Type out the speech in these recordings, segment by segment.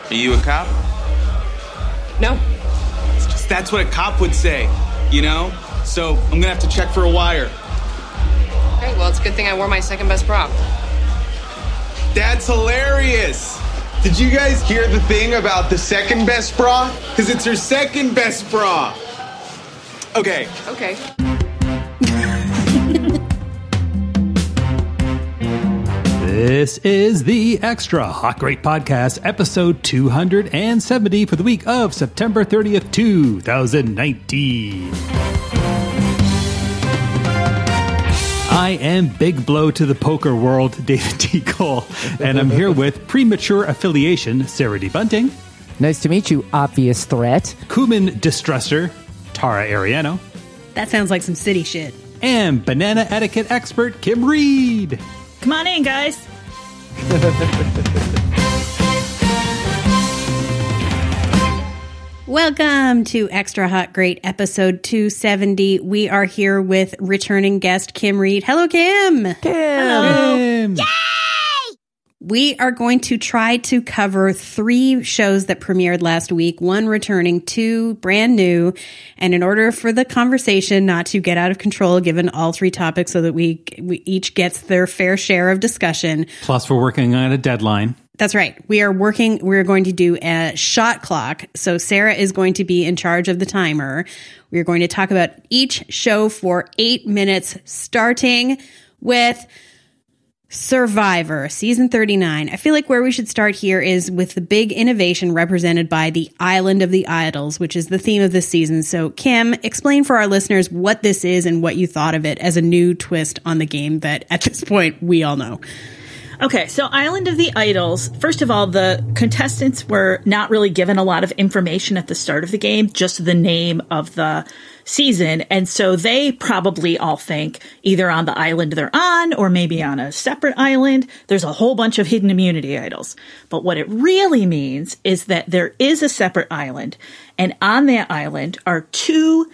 Are you a cop? No. It's just that's what a cop would say, you know? So I'm gonna have to check for a wire. Okay, well, it's a good thing I wore my second best bra. That's hilarious. Did you guys hear the thing about the second best bra? Because it's her second best bra. Okay. Okay. This is the Extra Hot Great Podcast, episode 270 for the week of September 30th, 2019. I am Big Blow to the Poker World, David T. Cole, and I'm here with Premature Affiliation, Sarah D. Bunting. Nice to meet you, Obvious Threat. Cumin Distressor, Tara Ariano. That sounds like some city shit. And Banana Etiquette Expert, Kim Reed. Come on in, guys. Welcome to Extra Hot Great, episode 270. We are here with returning guest Kim Reed. Hello, Kim. Hello. Yay! We are going to try to cover 3 shows that premiered last week, 1 returning, 2 brand new. And in order for the conversation not to get out of control, given all 3 topics so that we each gets their fair share of discussion. Plus, we're working on a deadline. That's right. We're going to do a shot clock. So Sarah is going to be in charge of the timer. We're going to talk about each show for 8 minutes, starting with Survivor, season 39. I feel like where we should start here is with the big innovation represented by the Island of the Idols, which is the theme of this season. So, Kim, explain for our listeners what this is and what you thought of it as a new twist on the game that, at this point, we all know. Okay, so Island of the Idols, first of all, the contestants were not really given a lot of information at the start of the game, just the name of the season. And so they probably all think either on the island they're on or maybe on a separate island. There's a whole bunch of hidden immunity idols. But what it really means is that there is a separate island. And on that island are 2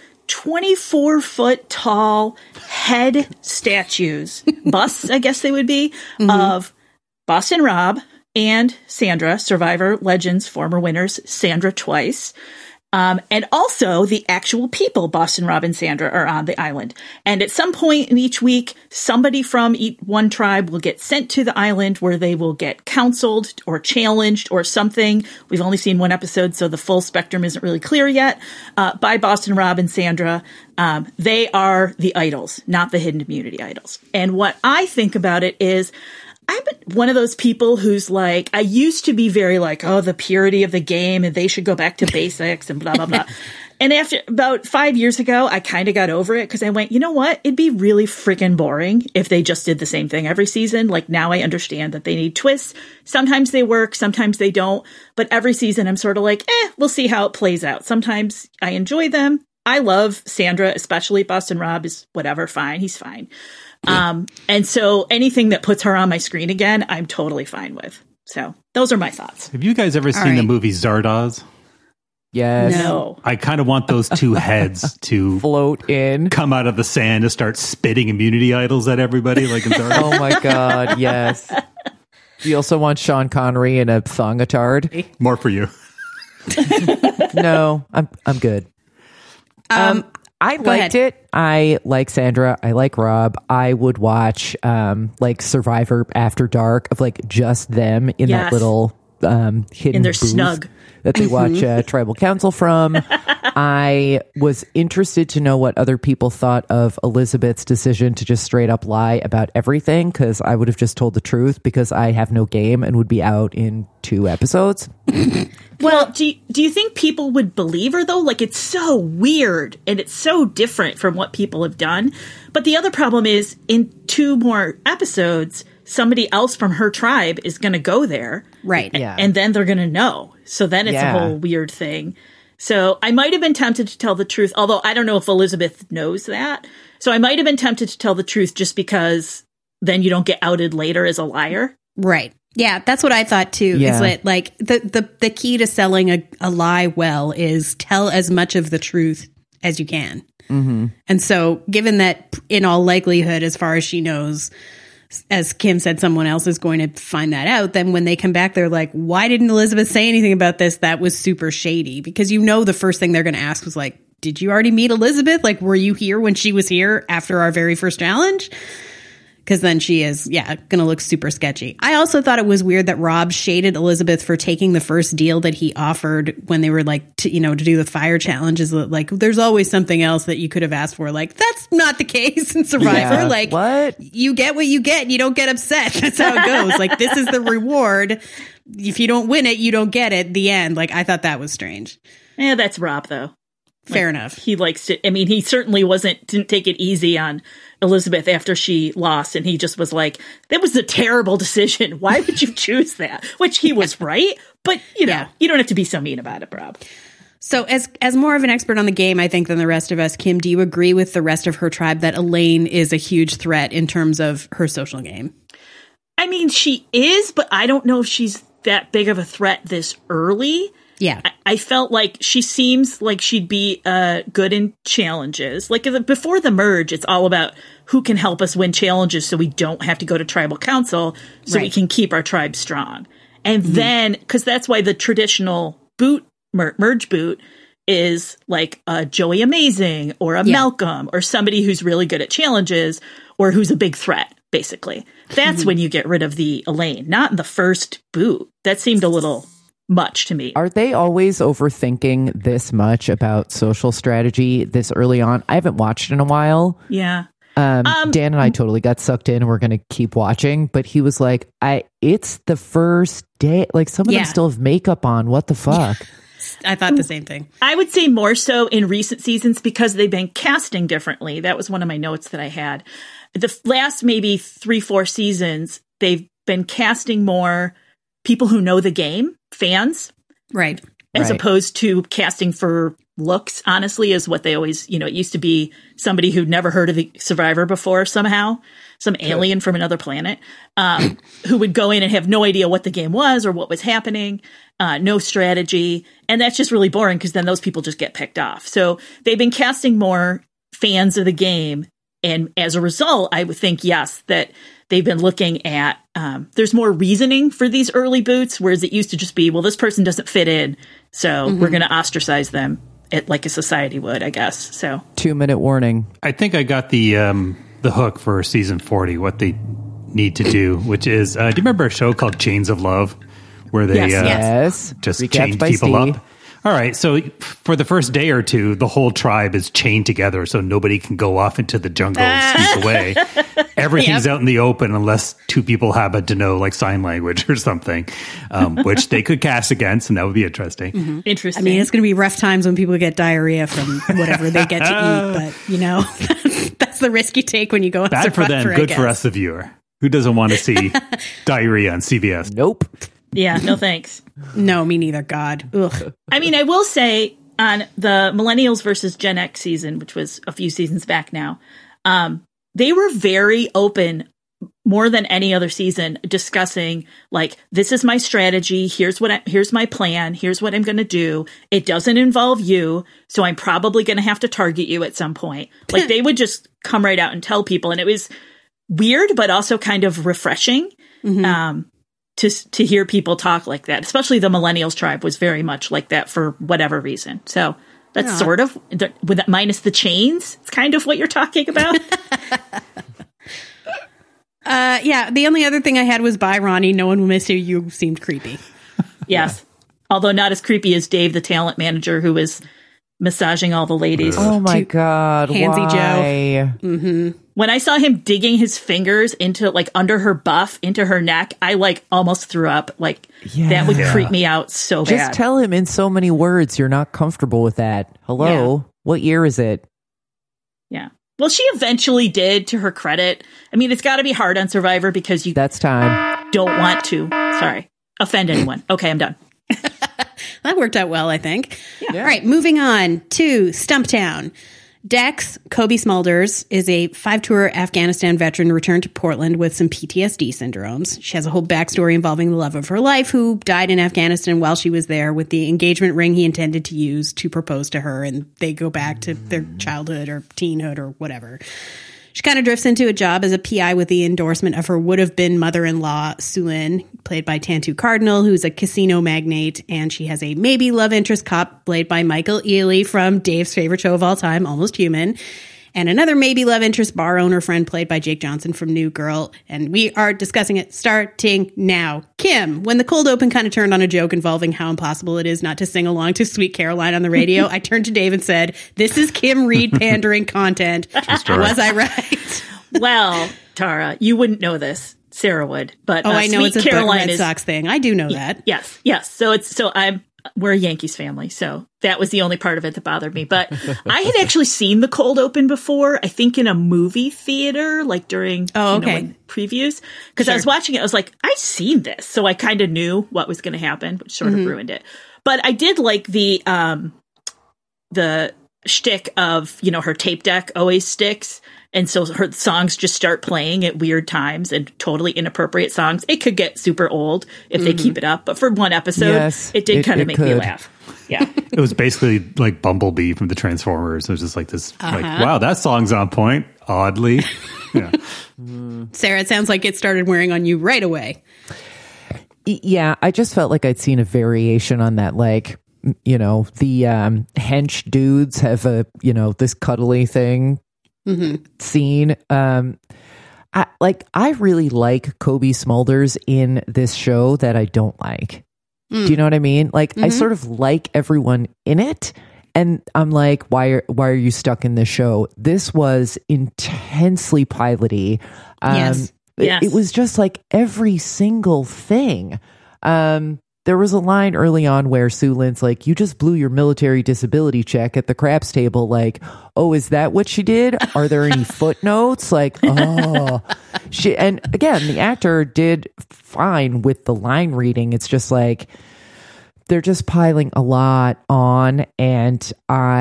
24-foot tall head statues, busts, I guess they would be, of Boston Rob and Sandra, Survivor Legends former winners, Sandra twice. And also the actual people, Boston Rob and Sandra, are on the island. And at some point in each week, somebody from one tribe will get sent to the island where they will get counseled or challenged or something. We've only seen 1 episode, so the full spectrum isn't really clear yet, by Boston Rob and Sandra. They are the idols, not the hidden immunity idols. And what I think about it is, I'm one of those people who's like, I used to be very like, oh, the purity of the game and they should go back to basics and blah, blah, blah. And after about 5 years ago, I kind of got over it because I went, you know what? It'd be really freaking boring if they just did the same thing every season. Like now I understand that they need twists. Sometimes they work, sometimes they don't. But every season I'm sort of like, we'll see how it plays out. Sometimes I enjoy them. I love Sandra, especially Boston Rob is whatever, fine. He's fine. And so anything that puts her on my screen again, I'm totally fine with. So those are my thoughts. Have you guys ever seen the movie Zardoz? Yes. No. I kind of want those 2 heads to float in, come out of the sand and start spitting immunity idols at everybody like in Zardoz. Oh my God, yes. You also want Sean Connery in a thongatard? More for you. No, I'm good. I liked it. I like Sandra. I like Rob. I would watch like Survivor After Dark of like just them in that little hidden in their booth snug that they watch tribal council from. I was interested to know what other people thought of Elizabeth's decision to just straight up lie about everything, because I would have just told the truth because I have no game and would be out in 2 episodes. Well, do you think people would believe her, though? Like, it's so weird and it's so different from what people have done. But the other problem is in 2 more episodes, somebody else from her tribe is going to go there. Right. Yeah. And then they're going to know. So then it's a whole weird thing. So I might have been tempted to tell the truth, although I don't know if Elizabeth knows that. So I might have been tempted to tell the truth just because then you don't get outed later as a liar. Right. Yeah, that's what I thought too. Yeah. Is that like the key to selling a lie well is tell as much of the truth as you can. Mm-hmm. And so given that in all likelihood, as far as she knows, as Kim said, someone else is going to find that out. Then when they come back, they're like, why didn't Elizabeth say anything about this? That was super shady. Because the first thing they're going to ask was like, did you already meet Elizabeth? Like, were you here when she was here after our very first challenge? Because then she is, going to look super sketchy. I also thought it was weird that Rob shaded Elizabeth for taking the first deal that he offered when they were like, to do the fire challenges. Like, there's always something else that you could have asked for. Like, that's not the case in Survivor. Yeah, like, what? You get what you get and you don't get upset. That's how it goes. Like, this is the reward. If you don't win it, you don't get it. The end. Like, I thought that was strange. Yeah, that's Rob, though. Fair enough. He likes to, he certainly didn't take it easy on Elizabeth after she lost. And he just was like, that was a terrible decision. Why would you choose that? Which he was right. But, you don't have to be so mean about it, Rob. So as more of an expert on the game, I think, than the rest of us, Kim, do you agree with the rest of her tribe that Elaine is a huge threat in terms of her social game? She is, but I don't know if she's that big of a threat this early. Yeah. I felt like she seems like she'd be good in challenges. Like before the merge, it's all about who can help us win challenges so we don't have to go to tribal council, so we can keep our tribe strong. And then, because that's why the traditional merge boot is like a Joey Amazing or a Malcolm or somebody who's really good at challenges or who's a big threat, basically. That's when you get rid of the Elaine, not in the first boot. That seemed a little much to me. Are they always overthinking this much about social strategy this early on? I haven't watched in a while. Yeah. Dan and I totally got sucked in and we're going to keep watching, but he was like, it's the first day. Like, some of them still have makeup on. What the fuck? I thought the same thing. I would say more so in recent seasons because they've been casting differently. That was one of my notes that I had. The last maybe 3-4 seasons, they've been casting more people who know the game, fans. Right. As opposed to casting for looks, honestly, is what they always, it used to be somebody who'd never heard of the Survivor before somehow, some alien from another planet, who would go in and have no idea what the game was or what was happening, no strategy. And that's just really boring because then those people just get picked off. So they've been casting more fans of the game. And as a result, I would think, yes, that they've been looking at, there's more reasoning for these early boots, whereas it used to just be, well, this person doesn't fit in, so we're going to ostracize them like a society would, I guess. So 2-minute warning. I think I got the hook for season 40, what they need to do, which is, do you remember a show called Chains of Love, where they yes. just Recapped chain by people Steve. up? All right, so for the first day or two, the whole tribe is chained together so nobody can go off into the jungle and sneak away. Everything's out in the open unless two people happen to know like sign language or something, which they could cast against, and that would be interesting. Interesting. It's going to be rough times when people get diarrhea from whatever they get to eat, but, that's the risk you take when you go on Bad for Survivor, them, good for us, the viewer. Who doesn't want to see diarrhea on CBS? Nope. Yeah, no thanks. No, me neither. God. Ugh. I will say on the Millennials versus Gen X season, which was a few seasons back now, they were very open, more than any other season, discussing like, this is my strategy. Here's my plan. Here's what I'm going to do. It doesn't involve you, so I'm probably going to have to target you at some point. Like, they would just come right out and tell people, and it was weird, but also kind of refreshing. To hear people talk like that, especially the Millennials tribe was very much like that for whatever reason. So that's sort of, with that minus the chains, it's kind of what you're talking about. The only other thing I had was, bye, Ronnie. No one will miss you. You seemed creepy. Yes. Although not as creepy as Dave, the talent manager, who was massaging all the ladies. Oh my God. Handsy why? Joe. When I saw him digging his fingers into like under her buff, into her neck, I like almost threw up. Like that would creep me out so bad. Just tell him in so many words you're not comfortable with that. Hello? What year is it? Yeah. Well, she eventually did, to her credit. It's got to be hard on Survivor because you That's time. don't want to, offend anyone. Okay, I'm done. That worked out well, I think. Yeah. All right, moving on to Stumptown. Dex, Kobe Smulders, is a 5-tour Afghanistan veteran returned to Portland with some PTSD syndromes. She has a whole backstory involving the love of her life, who died in Afghanistan while she was there with the engagement ring he intended to use to propose to her, and they go back to their childhood or teenhood or whatever. She kind of drifts into a job as a PI with the endorsement of her would-have-been mother-in-law, Sulin, played by Tantu Cardinal, who's a casino magnate, and she has a maybe love interest cop played by Michael Ealy from Dave's favorite show of all time, Almost Human, and another maybe love interest bar owner friend played by Jake Johnson from New Girl. And we are discussing it starting now. Kim, when the cold open kind of turned on a joke involving how impossible it is not to sing along to Sweet Caroline on the radio, I turned to Dave and said, this is Kim Reed pandering content. Was I right? Well, Tara, you wouldn't know this. Sarah would. But I know Sweet it's a Caroline Red Sox thing. I do know that. Yes. We're a Yankees family, so that was the only part of it that bothered me. But I had actually seen the cold open before, I think in a movie theater, like during previews. Because I was watching it, I was like, I've seen this. So I kind of knew what was going to happen, which sort of ruined it. But I did like the shtick of, her tape deck always sticks. And so her songs just start playing at weird times and totally inappropriate songs. It could get super old if they keep it up. But for one episode, it did kind of make me laugh. Yeah. It was basically like Bumblebee from the Transformers. It was just like this, like, wow, that song's on point, oddly. Yeah. Sarah, it sounds like it started wearing on you right away. Yeah, I just felt like I'd seen a variation on that, like, the hench dudes have a, this cuddly thing. Scene. I really like Kobe Smulders in this show that I don't like. Do you know what I mean? Like, I sort of like everyone in it, and I'm like, why are you stuck in this show? This was intensely piloty. Yes. It was just like every single thing. There was a line early on where Sulin's like, you just blew your military disability check at the craps table. Like, oh, is that what she did? Are there any footnotes? Like, and again, the actor did fine with the line reading. It's just like, they're just piling a lot on. And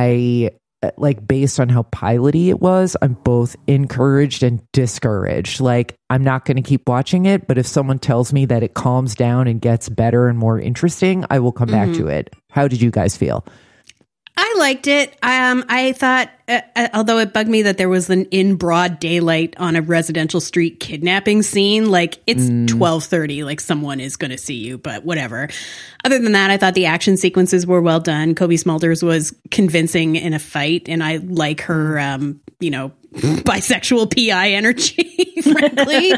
based on how piloty it was, I'm both encouraged and discouraged. Like, I'm not going to keep watching it, but if someone tells me that it calms down and gets better and more interesting, I will come back to it. How did you guys feel? I liked it. I thought, although it bugged me that there was an in broad daylight on a residential street kidnapping scene, like it's 12:30, like someone is going to see you, but whatever. Other than that, I thought the action sequences were well done. Kobe Smulders was convincing in a fight, and I like her, bisexual PI energy, frankly.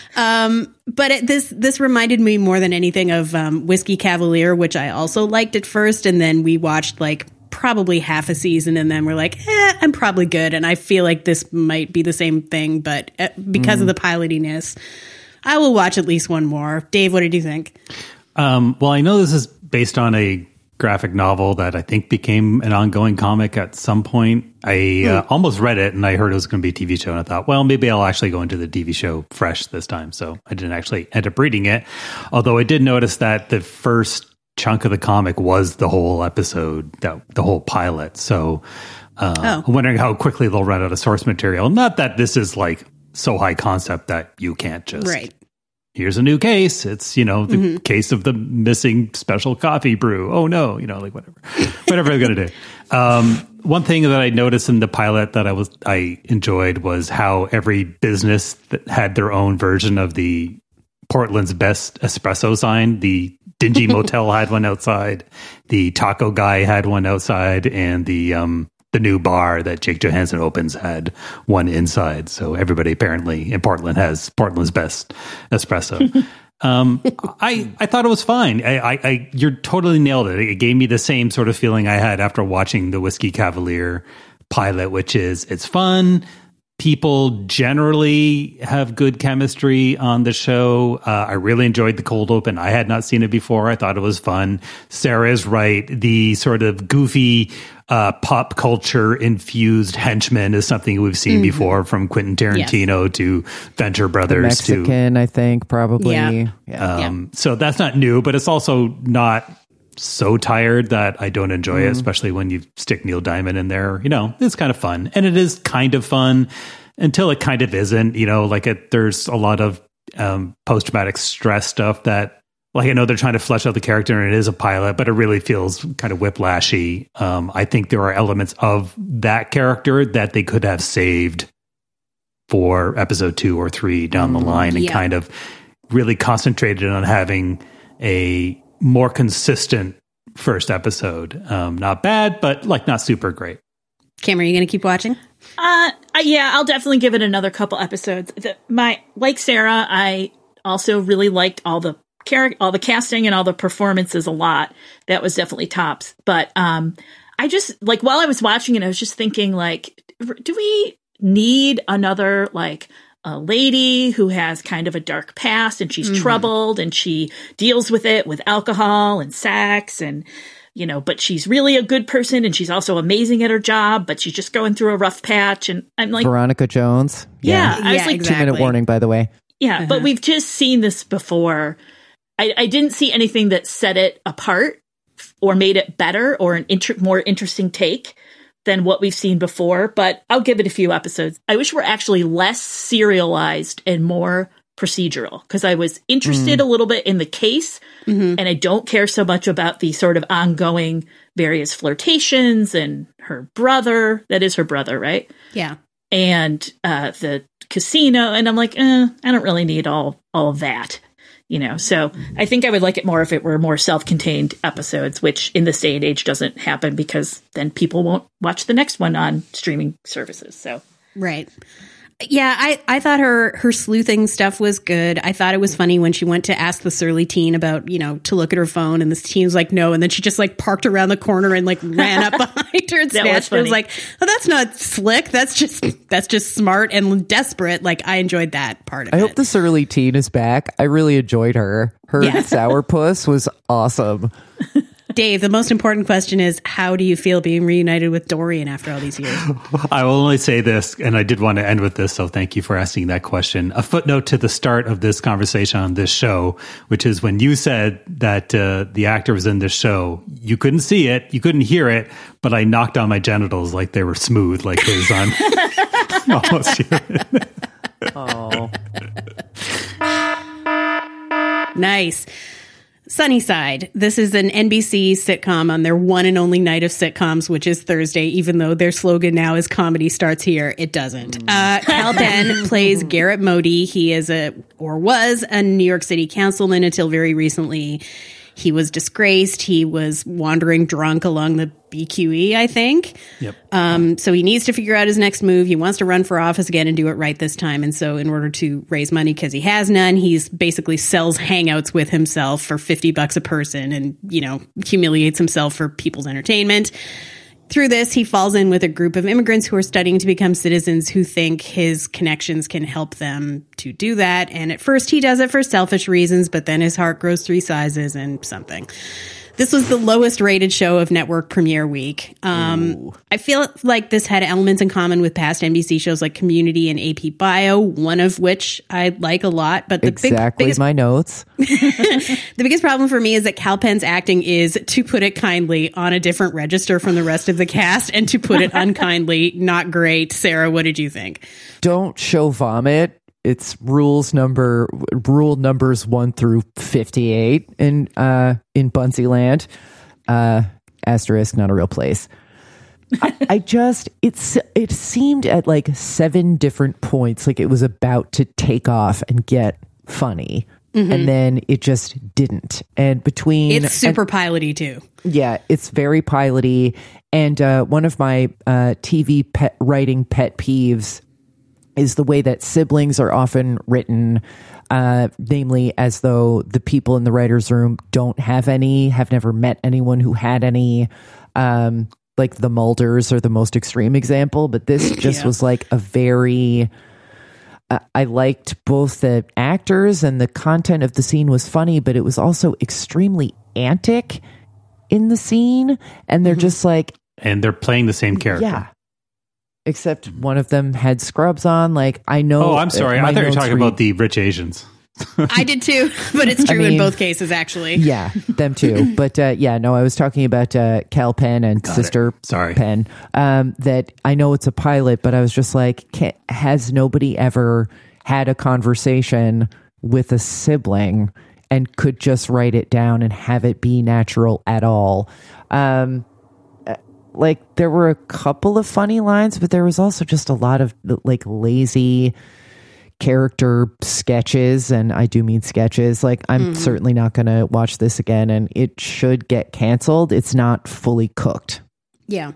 But this reminded me more than anything of Whiskey Cavalier, which I also liked at first, and then we watched like probably half a season, and then we're like, I'm probably good. And I feel like this might be the same thing, but because of the pilotiness, I will watch at least one more. Dave, what did you think? Well, I know this is based on a graphic novel that I think became an ongoing comic at some point. I almost read it, and I heard it was going to be a TV show, and I thought, well, maybe I'll actually go into the TV show fresh this time. So I didn't actually end up reading it, although I did notice that the first chunk of the comic was the whole episode, the whole pilot. So I'm wondering how quickly they'll run out of source material. Not that this is like so high concept that you can't just here's a new case. It's, the case of the missing special coffee brew. Oh no, like whatever they're going to do. One thing that I noticed in the pilot that I enjoyed was how every business that had their own version of the Portland's best espresso sign. The dingy motel had one outside. The taco guy had one outside, and the new bar that Jake Johansson opens had one inside. So everybody apparently in Portland has Portland's best espresso. I thought it was fine. You're totally nailed it. It gave me the same sort of feeling I had after watching the Whiskey Cavalier pilot, which is it's fun. People generally have good chemistry on the show. I really enjoyed the cold open. I had not seen it before. I thought it was fun. Sarah is right. The sort of goofy pop culture infused henchman is something we've seen before, from Quentin Tarantino to Venture Brothers. The Mexican, I think, probably. Yeah. So that's not new, but it's also not so tired that I don't enjoy it, especially when you stick Neil Diamond in there. It's kind of fun, and it is kind of fun until it kind of isn't. There's a lot of post-traumatic stress stuff that, like, I know they're trying to flesh out the character, and it is a pilot, but it really feels kind of whiplashy. I think there are elements of that character that they could have saved for episode 2 or 3 down the line, and kind of really concentrated on having a more consistent first episode. Not bad, but like not super great. Cameron, are you going to keep watching? Yeah, I'll definitely give it another couple episodes. Like Sarah, I also really liked all the casting and all the performances a lot. That was definitely tops. But I just, like, while I was watching it, I was just thinking, like, do we need another, like, a lady who has kind of a dark past and she's troubled and she deals with it with alcohol and sex and, you know, but she's really a good person and she's also amazing at her job, but she's just going through a rough patch. And I'm like, Veronica Jones. Yeah. I was like, exactly. 2-minute warning, by the way. Yeah. But we've just seen this before. I didn't see anything that set it apart or made it better or an more interesting take than what we've seen before, but I'll give it a few episodes. I wish we're actually less serialized and more procedural, because I was interested a little bit in the case, and I don't care so much about the sort of ongoing various flirtations and her brother. That is her brother, right? Yeah. And the casino. And I'm like, I don't really need all of that. You know, so I think I would like it more if it were more self-contained episodes, which in this day and age doesn't happen because then people won't watch the next one on streaming services. So, right. Yeah, I thought her sleuthing stuff was good. I thought it was funny when she went to ask the surly teen about, you know, to look at her phone, and this teen was like, no. And then she just like parked around the corner and like ran up behind her and snatched her. I was like, oh, that's not slick. That's just smart and desperate. Like, I enjoyed that part of it. I hope the surly teen is back. I really enjoyed her. Her sourpuss was awesome. Dave, the most important question is, how do you feel being reunited with Dorian after all these years? I will only say this, and I did want to end with this, so thank you for asking that question. A footnote to the start of this conversation on this show, which is when you said that the actor was in this show, you couldn't see it, you couldn't hear it, but I knocked on my genitals like they were smooth, like his on almost here. Oh. Nice. Sunnyside. This is an NBC sitcom on their one and only night of sitcoms, which is Thursday, even though their slogan now is comedy starts here. It doesn't. Cal Penn plays Garrett Modi. He is was a New York City councilman until very recently. He was disgraced. He was wandering drunk along the BQE, I think. Yep. So he needs to figure out his next move. He wants to run for office again and do it right this time. And so in order to raise money, because he has none, he's basically sells hangouts with himself for $50 a person and, you know, humiliates himself for people's entertainment. Through this, he falls in with a group of immigrants who are studying to become citizens who think his connections can help them to do that. And at first he does it for selfish reasons, but then his heart grows 3 sizes and something. This was the lowest rated show of network premiere week. I feel like this had elements in common with past NBC shows like Community and AP Bio, one of which I like a lot. But the biggest, my notes. The biggest problem for me is that Cal Penn's acting is, to put it kindly, on a different register from the rest of the cast, and to put it unkindly, not great. Sarah, what did you think? Don't show vomit. It's rule numbers 1 through 58 in Bunsyland. Asterisk, not a real place. It seemed at like 7 different points like it was about to take off and get funny. And then it just didn't. And it's super piloty too. Yeah, it's very piloty. And one of my TV writing pet peeves is the way that siblings are often written, namely as though the people in the writer's room don't have any, have never met anyone who had any. Like the Mulders are the most extreme example, but this just was like a very... I liked both the actors and the content of the scene was funny, but it was also extremely antic in the scene. And they're just like... And they're playing the same character. Yeah. Except one of them had scrubs on. Like, I know... Oh, I'm sorry. I thought you were talking about the rich Asians. I did too, but it's true in both cases, actually. Yeah, them too. But I was talking about Cal Penn and Sister Penn. That I know it's a pilot, but I was just like, has nobody ever had a conversation with a sibling and could just write it down and have it be natural at all? like there were a couple of funny lines, but there was also just a lot of like lazy character sketches, and I do mean sketches. Like I'm certainly not going to watch this again, and it should get canceled. It's not fully cooked. Yeah.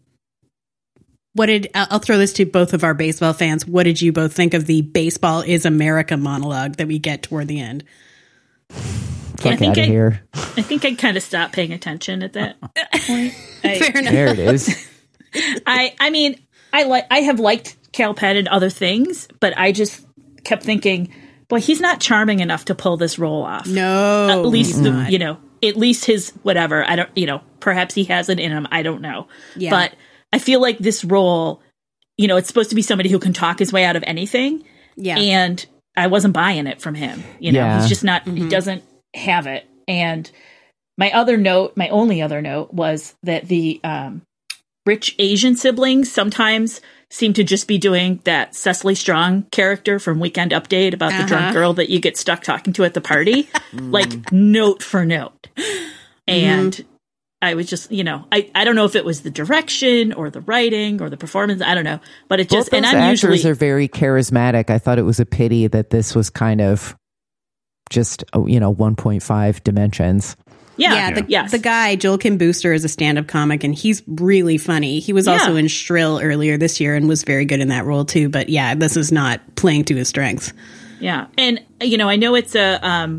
I'll throw this to both of our baseball fans. What did you both think of the "Baseball is America" monologue that we get toward the end? Fuck out of here. I think I kind of stopped paying attention at that point. Fair enough. There it is. I mean, I have liked Kal Penn and other things, but I just kept thinking, boy, he's not charming enough to pull this role off. No, at least at least his whatever. I don't. Perhaps he has it in him. I don't know. Yeah. But I feel like this role, it's supposed to be somebody who can talk his way out of anything. Yeah. And I wasn't buying it from him. He's just not. He doesn't have it. And my only other note was that the rich Asian siblings sometimes seem to just be doing that Cecily Strong character from Weekend Update about the drunk girl that you get stuck talking to at the party, like note for note. And I was just, I don't know if it was the direction or the writing or the performance. I don't know, but it just, both those actors are very charismatic. I thought it was a pity that this was kind of just, 1.5 dimensions. The guy, Joel Kim Booster, is a stand-up comic, and he's really funny. He was also in Shrill earlier this year and was very good in that role, too. But, this is not playing to his strengths. Yeah. And, I know it's a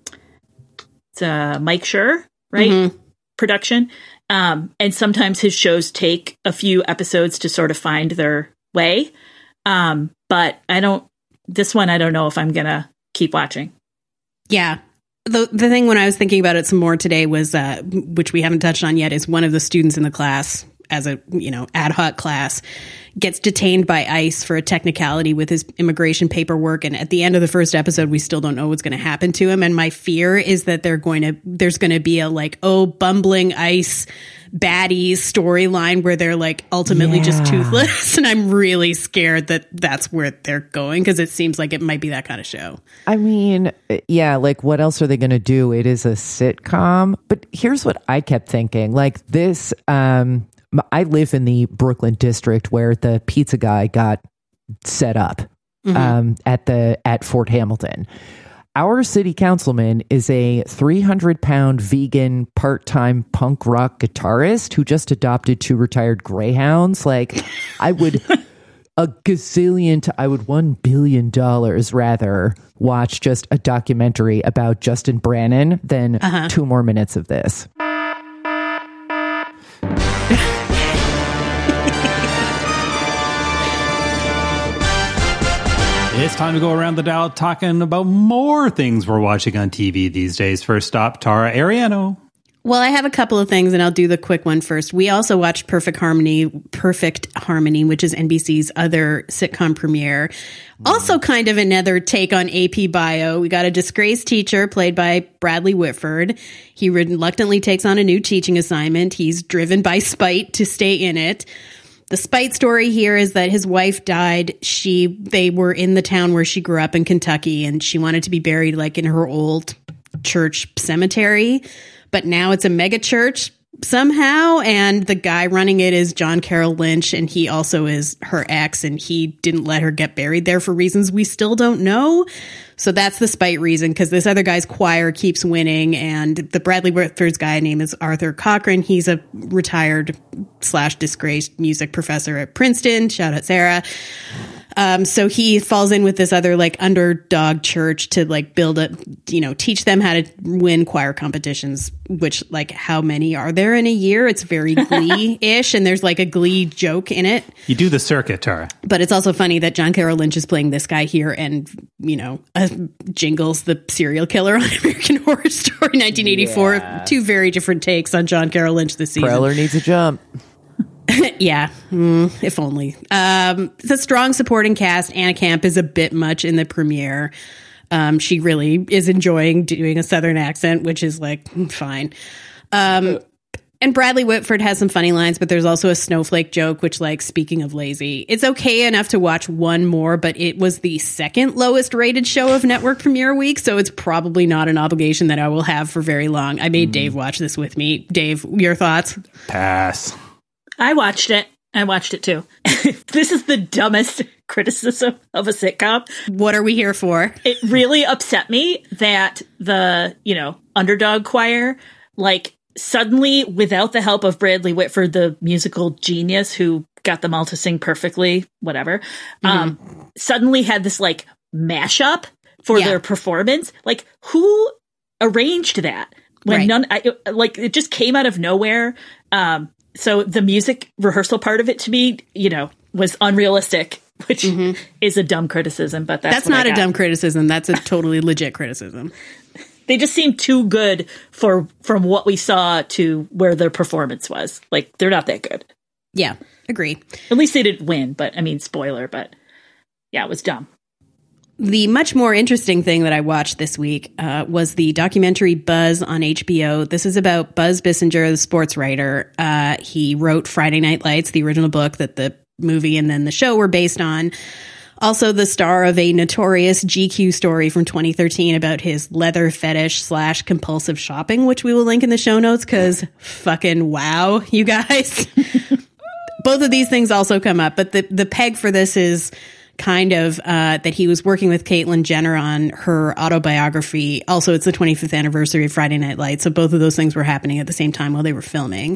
Mike Schur, right? Production. And sometimes his shows take a few episodes to sort of find their way. But this one, I don't know if I'm going to keep watching. Yeah. The thing when I was thinking about it some more today was, which we haven't touched on yet, is one of the students in the class, as a ad hoc class, gets detained by ICE for a technicality with his immigration paperwork, and at the end of the first episode, we still don't know what's going to happen to him. And my fear is that there's going to be a bumbling ICE baddies storyline where they're like ultimately just toothless, and I'm really scared that that's where they're going, because it seems like it might be that kind of show. I mean, like what else are they going to do? It is a sitcom, but here's what I kept thinking, like this. I live in the Brooklyn district where the pizza guy got set up at Fort Hamilton. Our city councilman is a 300-pound vegan part-time punk rock guitarist who just adopted 2 retired greyhounds. Like, I would $1 billion rather watch just a documentary about Justin Brannon than 2 more minutes of this. It's time to go around the dial talking about more things we're watching on TV these days. First stop, Tara Ariano. Well, I have a couple of things, and I'll do the quick one first. We also watched Perfect Harmony, which is NBC's other sitcom premiere. Also kind of another take on AP Bio. We got a disgraced teacher played by Bradley Whitford. He reluctantly takes on a new teaching assignment. He's driven by spite to stay in it. The spite story here is that his wife died. They were in the town where she grew up in Kentucky, and she wanted to be buried like in her old church cemetery. But now it's a mega church somehow, and the guy running it is John Carroll Lynch, and he also is her ex, and he didn't let her get buried there for reasons we still don't know. So that's the spite reason, because this other guy's choir keeps winning, and the Bradley Whitford's guy name is Arthur Cochran. He's a retired / disgraced music professor at Princeton. Shout out Sarah. So he falls in with this other like underdog church to like build teach them how to win choir competitions, which like how many are there in a year? It's very Glee-ish, and there's like a Glee joke in it. You do the circuit, Tara. But it's also funny that John Carroll Lynch is playing this guy here, and Jingles, the serial killer on American Horror Story 1984. Yeah. 2 very different takes on John Carroll Lynch this season. Preller needs a jump. Yeah, if only. The strong supporting cast. Anna Camp is a bit much in the premiere. She really is enjoying doing a Southern accent, which is like fine. And Bradley Whitford has some funny lines, but there's also a snowflake joke, which, like, speaking of lazy, it's okay enough to watch one more, but it was the second lowest rated show of network premiere week, so it's probably not an obligation that I will have for very long. I made Dave watch this with me. Dave, your thoughts? Pass. I watched it. I watched it too. This is the dumbest criticism of a sitcom. What are we here for? It really upset me that the, underdog choir, like, suddenly, without the help of Bradley Whitford, the musical genius who got them all to sing perfectly, whatever, suddenly had this, like, mashup for their performance. Like, who arranged that? When it just came out of nowhere. So the music rehearsal part of it to me, was unrealistic, which is a dumb criticism, but that's not a dumb criticism. That's a totally legit criticism. They just seem too good from what we saw to where their performance was. Like, they're not that good. Yeah, agree. At least they didn't win, but spoiler, but yeah, it was dumb. The much more interesting thing that I watched this week was the documentary Buzz on HBO. This is about Buzz Bissinger, the sports writer. He wrote Friday Night Lights, the original book that the movie and then the show were based on. Also the star of a notorious GQ story from 2013 about his leather fetish / compulsive shopping, which we will link in the show notes because fucking wow, you guys. Both of these things also come up, but the peg for this is kind of that he was working with Caitlyn Jenner on her autobiography. Also, it's the 25th anniversary of Friday Night Lights, so both of those things were happening at the same time while they were filming.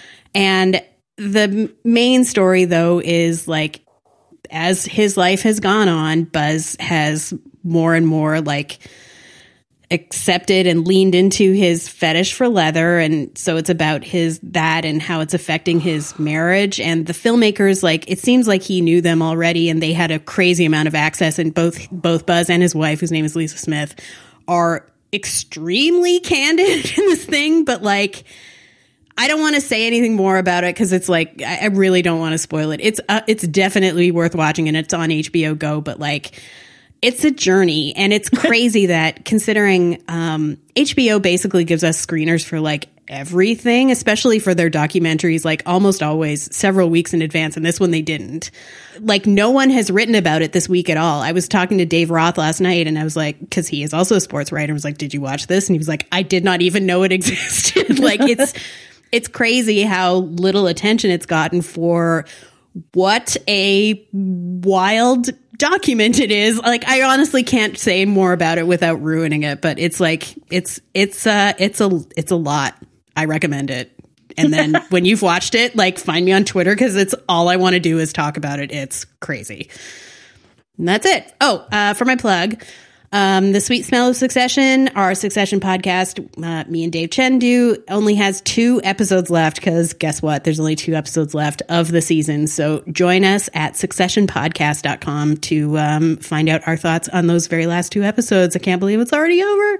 And the main story, though, is like, as his life has gone on, Buzz has more and more like accepted and leaned into his fetish for leather. And so it's about that and how it's affecting his marriage. And the filmmakers, like, it seems like he knew them already and they had a crazy amount of access. And both Buzz and his wife, whose name is Lisa Smith, are extremely candid in this thing. But like, I don't want to say anything more about it because it's like, I really don't want to spoil it. It's definitely worth watching and it's on HBO Go, but like, it's a journey, and it's crazy that considering HBO basically gives us screeners for like everything, especially for their documentaries, like almost always several weeks in advance. And this one they didn't. Like, no one has written about it this week at all. I was talking to Dave Roth last night and I was like, because he is also a sports writer, I was like, did you watch this? And he was like, I did not even know it existed. Like, it's crazy how little attention it's gotten for what a wild document it is. Like, I honestly can't say more about it without ruining it, but it's like, it's a lot. I recommend it. And then when you've watched it, like, find me on Twitter because it's all I want to do is talk about it. It's crazy. And that's it. Oh, for my plug, The Sweet Smell of Succession, our Succession podcast, me and Dave Chen do, only has 2 episodes left because guess what? There's only 2 episodes left of the season. So join us at successionpodcast.com to find out our thoughts on those very last 2 episodes. I can't believe it's already over.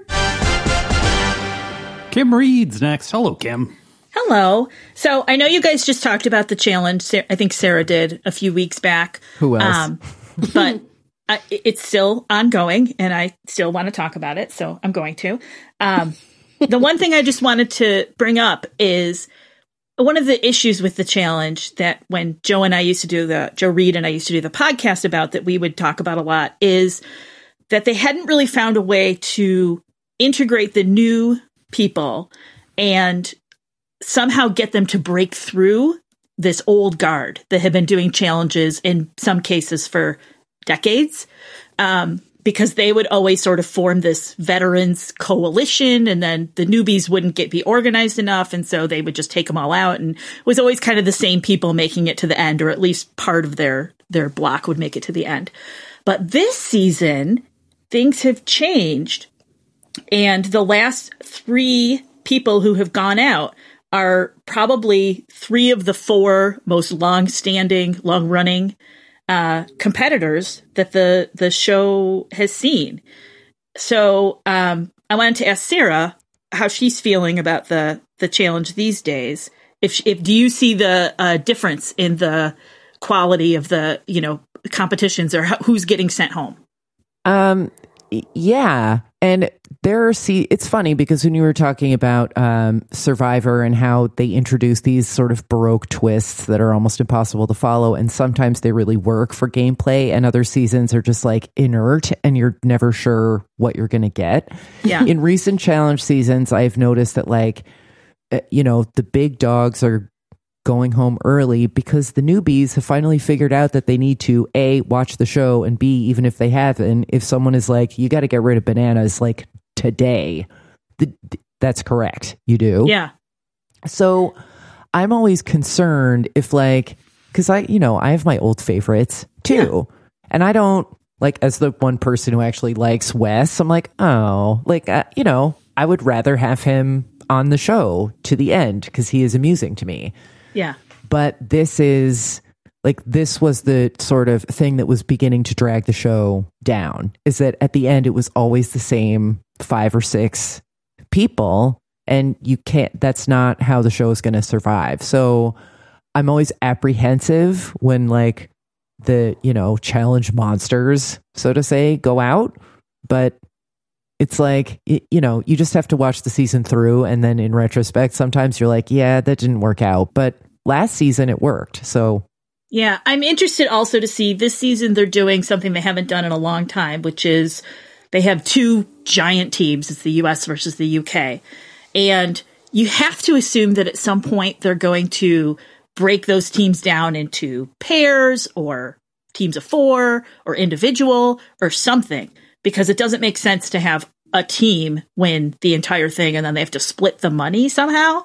Kim Reed's next. Hello, Kim. Hello. So I know you guys just talked about the challenge. I think Sarah did a few weeks back. Who else? But it's still ongoing, and I still want to talk about it, so I'm going to. The one thing I just wanted to bring up is one of the issues with the challenge that when Joe Reed and I used to do the podcast about, that we would talk about a lot, is that they hadn't really found a way to integrate the new people and somehow get them to break through this old guard that had been doing challenges in some cases for decades, because they would always sort of form this veterans coalition, and then the newbies wouldn't be organized enough, and so they would just take them all out, and it was always kind of the same people making it to the end, or at least part of their block would make it to the end. But this season, things have changed, and the last 3 people who have gone out are probably 3 of the 4 most long-running competitors that the show has seen. So I wanted to ask Sarah how she's feeling about the challenge these days. If do you see the difference in the quality of the competitions, or who's getting sent home? Yeah. And it's funny because when you were talking about Survivor and how they introduce these sort of Baroque twists that are almost impossible to follow, and sometimes they really work for gameplay, and other seasons are just like inert and you're never sure what you're going to get. Yeah. In recent challenge seasons, I've noticed that the big dogs are going home early because the newbies have finally figured out that they need to A, watch the show, and B, even if they haven't, if someone is like, you got to get rid of bananas like today, that's correct. You do. Yeah. So I'm always concerned if like, because I have my old favorites too. Yeah. And I don't like, as the one person who actually likes Wes, I'm like, oh, like, I would rather have him on the show to the end because he is amusing to me. Yeah. But this was the sort of thing that was beginning to drag the show down, is that at the end, it was always the same 5 or 6 people. And that's not how the show is going to survive. So I'm always apprehensive when like the, challenge monsters, so to say, go out. But it's like, you just have to watch the season through. And then in retrospect, sometimes you're like, yeah, that didn't work out. But last season it worked. So yeah, I'm interested also to see this season. They're doing something they haven't done in a long time, which is they have 2 giant teams. It's the US versus the UK. And you have to assume that at some point they're going to break those teams down into pairs or teams of 4 or individual or something, because it doesn't make sense to have a team win the entire thing and then they have to split the money somehow.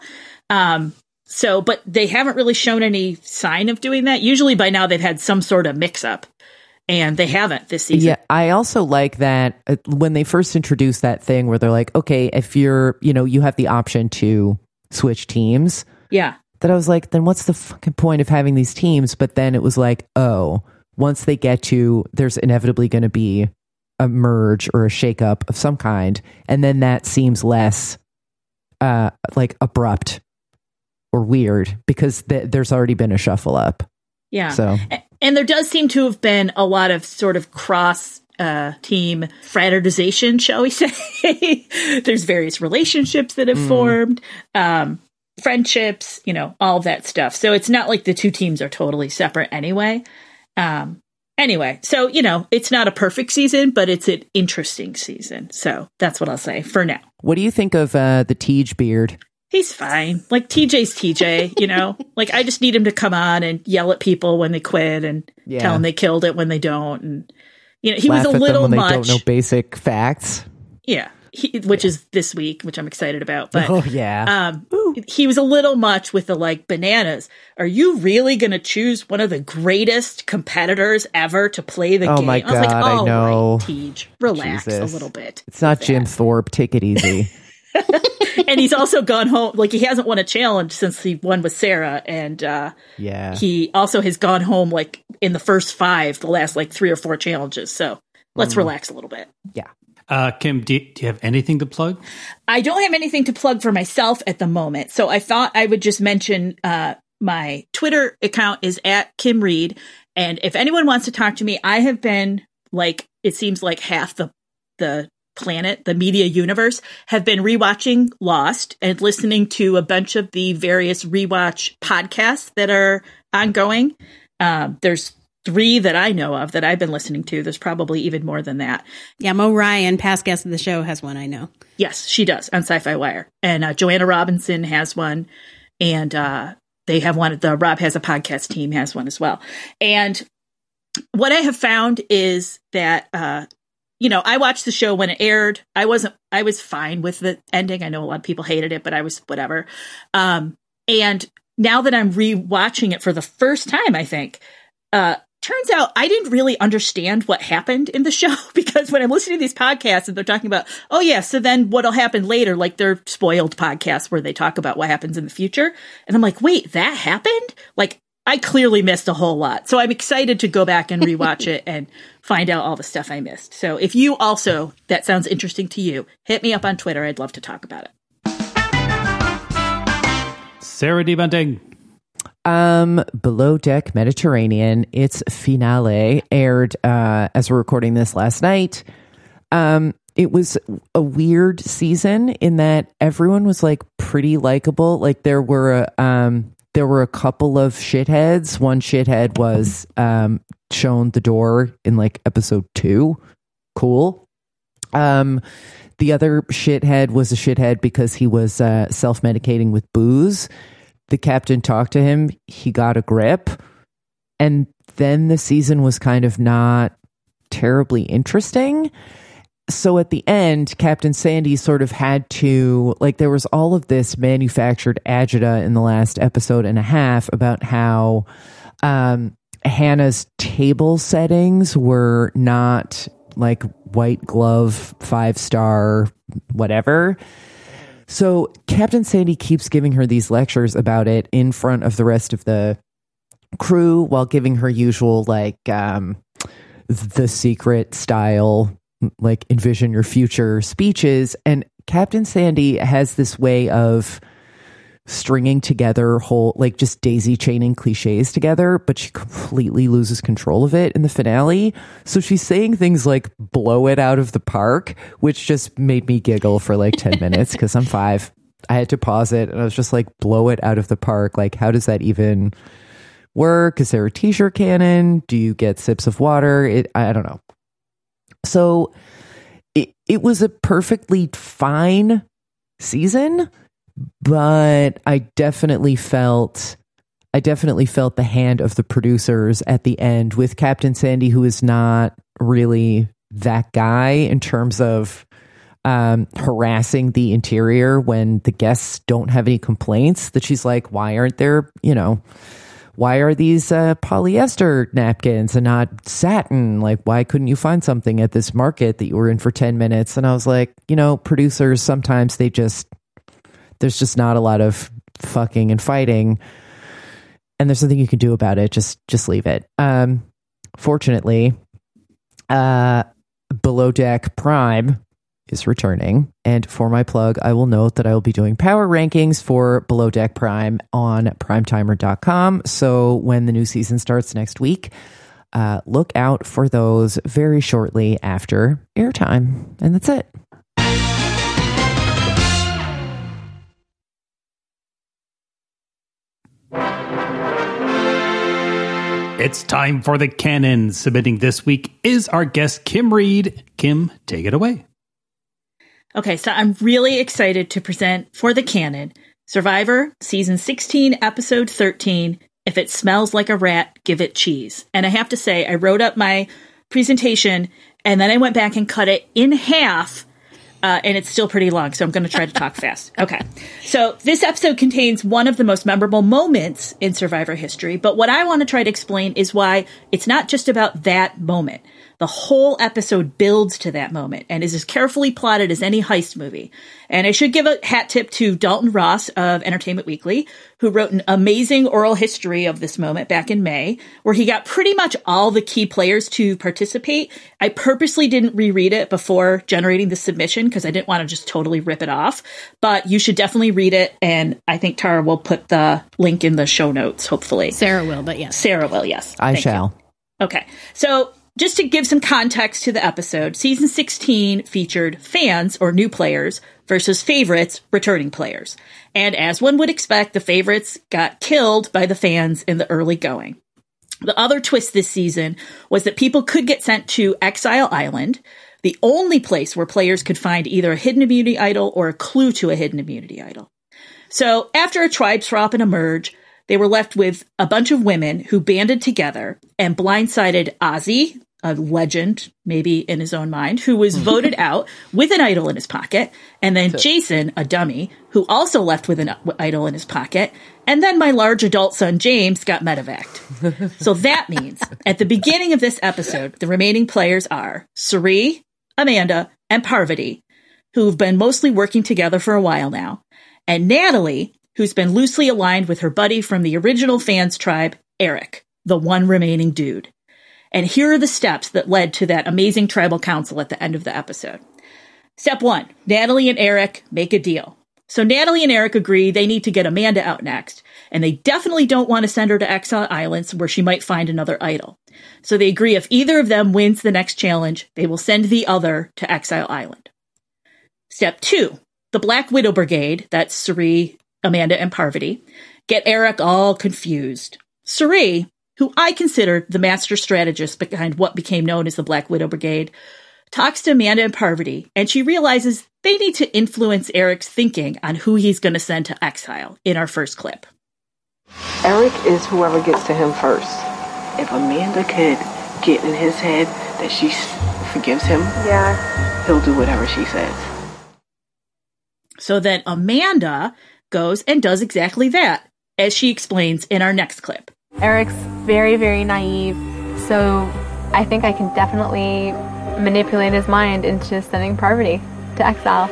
But they haven't really shown any sign of doing that. Usually by now they've had some sort of mix up, and they haven't this season. Yeah, I also like that when they first introduced that thing where they're like, okay, if you're, you have the option to switch teams. Yeah. That I was like, then what's the fucking point of having these teams? But then it was like, oh, once they get to, there's inevitably going to be a merge or a shakeup of some kind, and then that seems less like abrupt or weird because there's already been a shuffle up. Yeah. So, and there does seem to have been a lot of sort of cross team fraternization, shall we say? There's various relationships that have formed, friendships, all that stuff. So it's not like the 2 teams are totally separate anyway. Anyway, so, it's not a perfect season, but it's an interesting season. So that's what I'll say for now. What do you think of the Tej beard? He's fine. Like, TJ's TJ, like, I just need him to come on and yell at people when they quit and tell them they killed it when they don't. And, he Laugh was a at little them when much. They don't know basic facts. Yeah. Which is this week, which I'm excited about. But oh, yeah. He was a little much with the like, bananas. Are you really going to choose one of the greatest competitors ever to play the game? Oh my God, I was like, I know. Right, Tej, relax Jesus. a little bit. It's not Jim Thorpe. Take it easy. And he's also gone home. Like, he hasn't won a challenge since he won with Sarah. And he also has gone home like in the first 5, the last like 3 or 4 challenges. So let's relax a little bit. Yeah. Kim, do you have anything to plug? I don't have anything to plug for myself at the moment. So I thought I would just mention my Twitter account is @Kim Reed. And if anyone wants to talk to me, I have been like, it seems like half the planet, the media universe, have been rewatching Lost and listening to a bunch of the various rewatch podcasts that are ongoing. There's 3 that I know of that I've been listening to. There's probably even more than that. Yeah, Mo Ryan, past guest of the show, has one, I know. Yes, she does on Sci-Fi Wire. And Joanna Robinson has one. And they have one. The Rob Has a Podcast team has one as well. And what I have found is that, I watched the show when it aired. I was fine with the ending. I know a lot of people hated it, but I was whatever. And now that I'm rewatching it for the first time, I think, turns out I didn't really understand what happened in the show, because when I'm listening to these podcasts and they're talking about, oh yeah, so then what'll happen later, like they're spoiled podcasts where they talk about what happens in the future. And I'm like, wait, that happened? Like, I clearly missed a whole lot. So I'm excited to go back and rewatch it and find out all the stuff I missed. So if you also, that sounds interesting to you, hit me up on Twitter. I'd love to talk about it. Sarah D. Bunting. Below Deck Mediterranean, its finale aired as we're recording this last night. It was a weird season in that everyone was like pretty likable. Like there were a couple of shitheads. One shithead was shown the door in like episode 2. Cool. The other shithead was a shithead because he was self-medicating with booze. the captain talked to him, he got a grip. And then the season was kind of not terribly interesting. So at the end, Captain Sandy sort of had to, like, there was all of this manufactured agita in the last episode and a half about how Hannah's table settings were not like white glove, 5-star, whatever. So Captain Sandy keeps giving her these lectures about it in front of the rest of the crew while giving her usual, like, The Secret style, like, envision your future speeches. And Captain Sandy has this way of stringing together whole, like, just daisy chaining cliches together, but she completely loses control of it in the finale. So she's saying things like blow it out of the park, which just made me giggle for like 10 minutes because I'm 5. I had to pause it and I was just like, blow it out of the park. Like, how does that even work? Is there a t-shirt cannon? Do you get sips of water? I don't know. So it was a perfectly fine season, but I definitely felt the hand of the producers at the end with Captain Sandy, who is not really that guy in terms of harassing the interior when the guests don't have any complaints, that she's like, why aren't there, why are these polyester napkins and not satin? Like, why couldn't you find something at this market that you were in for 10 minutes? And I was like, producers, sometimes there's just not a lot of fucking and fighting, and there's nothing you can do about it. Just leave it. Fortunately, Below Deck Prime is returning, and for my plug, I will note that I will be doing power rankings for Below Deck Prime on primetimer.com. So when the new season starts next week, look out for those very shortly after airtime. And that's it. It's time for the canon. Submitting this week is our guest, Kim Reed. Kim, take it away. Okay, so I'm really excited to present for the canon Survivor, Season 16, Episode 13, If It Smells Like a Rat, Give It Cheese. And I have to say, I wrote up my presentation, and then I went back and cut it in half, and it's still pretty long, so I'm going to try to talk fast. Okay, so this episode contains one of the most memorable moments in Survivor history, but what I want to try to explain is why it's not just about that moment. The whole episode builds to that moment and is as carefully plotted as any heist movie. And I should give a hat tip to Dalton Ross of Entertainment Weekly, who wrote an amazing oral history of this moment back in May, where he got pretty much all the key players to participate. I purposely didn't reread it before generating the submission because I didn't want to just totally rip it off. But you should definitely read it, and I think Tara will put the link in the show notes, hopefully. Sarah will, but yes. Sarah will, yes. I shall. Okay, so just to give some context to the episode, Season 16 featured fans, or new players, versus favorites, returning players. And as one would expect, the favorites got killed by the fans in the early going. The other twist this season was that people could get sent to Exile Island, the only place where players could find either a hidden immunity idol or a clue to a hidden immunity idol. So after a tribe swap and a merge, they were left with a bunch of women who banded together and blindsided Ozzy, a legend, maybe in his own mind, who was voted out with an idol in his pocket, and then Jason, a dummy, who also left with an idol in his pocket, and then my large adult son, James, got medevaced. So that means, at the beginning of this episode, the remaining players are Cirie, Amanda, and Parvati, who've been mostly working together for a while now, and Natalie, who's been loosely aligned with her buddy from the original fans tribe, Eric, the one remaining dude. And here are the steps that led to that amazing tribal council at the end of the episode. Step 1, Natalie and Eric make a deal. So Natalie and Eric agree they need to get Amanda out next, and they definitely don't want to send her to Exile Islands where she might find another idol. So they agree if either of them wins the next challenge, they will send the other to Exile Island. Step 2, the Black Widow Brigade, that's Cirie, Amanda, and Parvati, get Eric all confused. Cirie, who I consider the master strategist behind what became known as the Black Widow Brigade, talks to Amanda and Parvati, and she realizes they need to influence Eric's thinking on who he's going to send to exile in our first clip. Eric is whoever gets to him first. If Amanda could get in his head that she forgives him, he'll do whatever she says. So then Amanda goes and does exactly that, as she explains in our next clip. Eric's very, very naive, so I think I can definitely manipulate his mind into sending Parvati to exile.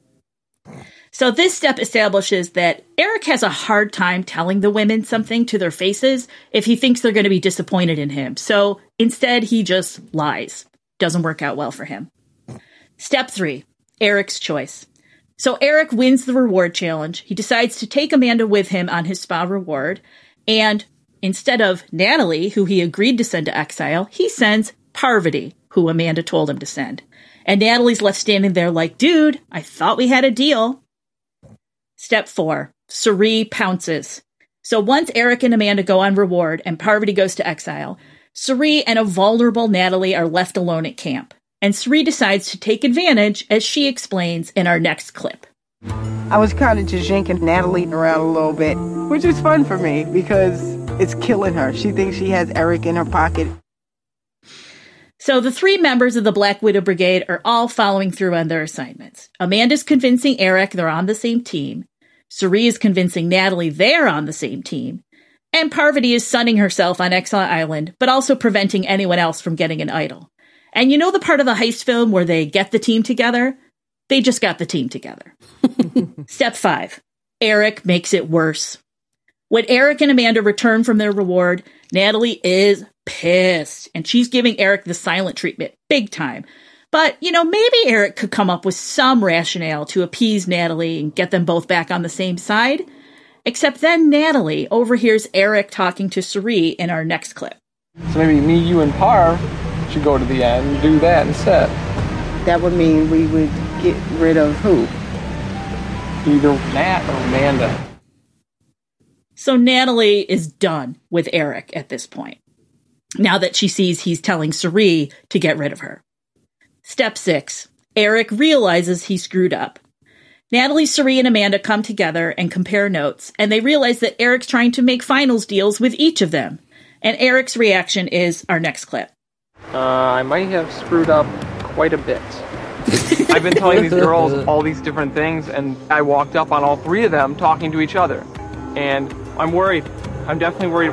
So this step establishes that Eric has a hard time telling the women something to their faces if he thinks they're going to be disappointed in him. So instead, he just lies. Doesn't work out well for him. Step 3, Eric's choice. So Eric wins the reward challenge. He decides to take Amanda with him on his spa reward. And instead of Natalie, who he agreed to send to exile, he sends Parvati, who Amanda told him to send. And Natalie's left standing there like, dude, I thought we had a deal. Step 4, Cirie pounces. So once Eric and Amanda go on reward and Parvati goes to exile, Cirie and a vulnerable Natalie are left alone at camp. And Cirie decides to take advantage, as she explains in our next clip. I was kind of just yanking Natalie around a little bit, which is fun for me because it's killing her. She thinks she has Eric in her pocket. So the 3 members of the Black Widow Brigade are all following through on their assignments. Amanda's convincing Eric they're on the same team. Cirie is convincing Natalie they're on the same team. And Parvati is sunning herself on Exile Island, but also preventing anyone else from getting an idol. And you know the part of the heist film where they get the team together? They just got the team together. Step 5. Eric makes it worse. When Eric and Amanda return from their reward, Natalie is pissed. And she's giving Eric the silent treatment, big time. But, maybe Eric could come up with some rationale to appease Natalie and get them both back on the same side. Except then Natalie overhears Eric talking to Cirie in our next clip. So maybe me, you, and Parv should go to the end and do that instead. That would mean we would get rid of who? Either Nat or Amanda. So Natalie is done with Eric at this point, now that she sees he's telling Cirie to get rid of her. Step 6. Eric realizes he screwed up. Natalie, Cirie, and Amanda come together and compare notes, and they realize that Eric's trying to make finals deals with each of them. And Eric's reaction is our next clip. I might have screwed up quite a bit. I've been telling these girls all these different things, and I walked up on all 3 of them talking to each other. And I'm worried. I'm definitely worried.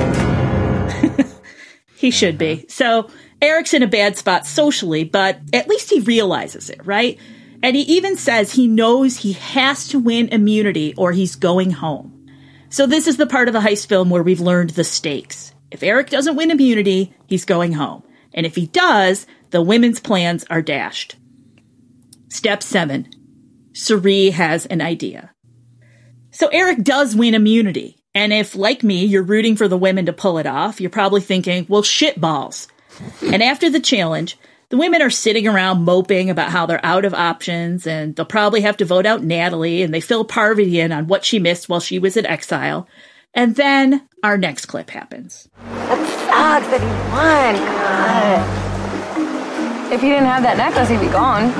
He should be. So Eric's in a bad spot socially, but at least he realizes it, right? And he even says he knows he has to win immunity or he's going home. So this is the part of the heist film where we've learned the stakes. If Eric doesn't win immunity, he's going home. And if he does, the women's plans are dashed. Step 7. Cirie has an idea. So Eric does win immunity. And if, like me, you're rooting for the women to pull it off, you're probably thinking, well, shit balls. And after the challenge, the women are sitting around moping about how they're out of options, and they'll probably have to vote out Natalie, and they fill Parvati in on what she missed while she was in exile. And then our next clip happens. That sucks that he won. God. If he didn't have that necklace, he'd be gone.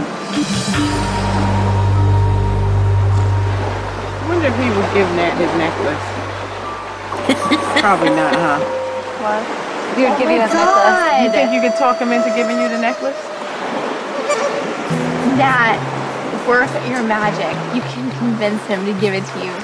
I wonder if he would give Nat his necklace. Probably not, huh? What? He would give you his necklace. You think you could talk him into giving you the necklace? Nat, worth your magic. You can convince him to give it to you.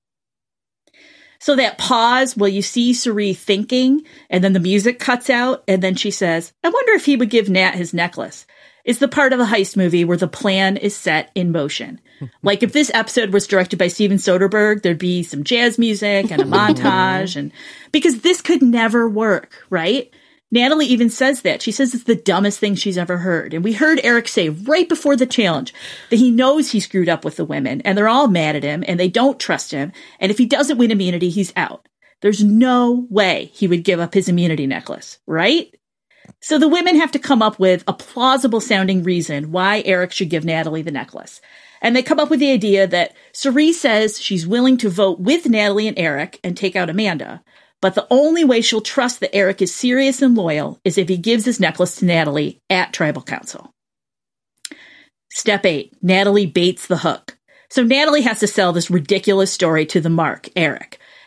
So that pause while you see Cirie thinking, and then the music cuts out, and then she says, I wonder if he would give Nat his necklace, is the part of the heist movie where the plan is set in motion. Like if this episode was directed by Steven Soderbergh, there'd be some jazz music and a montage, and because this could never work, right? Natalie even says that. She says it's the dumbest thing she's ever heard. And we heard Eric say right before the challenge that he knows he screwed up with the women, and they're all mad at him, and they don't trust him, and if he doesn't win immunity, he's out. There's no way he would give up his immunity necklace, right? So the women have to come up with a plausible sounding reason why Eric should give Natalie the necklace. And they come up with the idea that Cirie says she's willing to vote with Natalie and Eric and take out Amanda. But the only way she'll trust that Eric is serious and loyal is if he gives his necklace to Natalie at Tribal Council. Step 8. Natalie baits the hook. So Natalie has to sell this ridiculous story to the mark, Eric.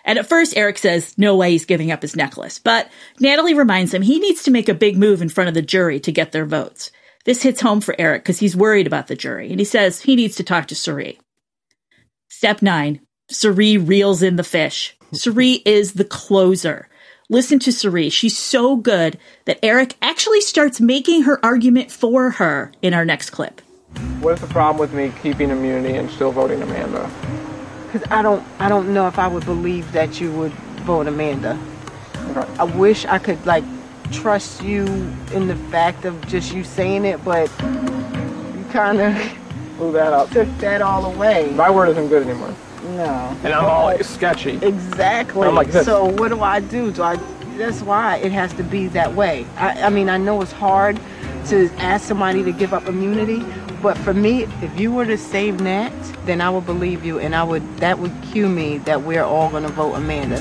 And at first, Eric says no way he's giving up his necklace. But Natalie reminds him he needs to make a big move in front of the jury to get their votes. This hits home for Eric because he's worried about the jury. And he says he needs to talk to Cirie. Step 9. Cirie reels in the fish. Cirie is the closer. Listen to Cirie. She's so good that Eric actually starts making her argument for her in our next clip. What's the problem with me keeping immunity and still voting Amanda? Because I don't know if I would believe that you would vote Amanda. Okay. I wish I could trust you in the fact of just you saying it, but you kind of blew that up. Took that all away. My word isn't good anymore. No. And I'm all sketchy. Exactly. I'm like this. So what do I do? That's why it has to be that way. I mean, I know it's hard to ask somebody to give up immunity, but for me, if you were to save Nat, then I would believe you, and that would cue me that we're all going to vote Amanda.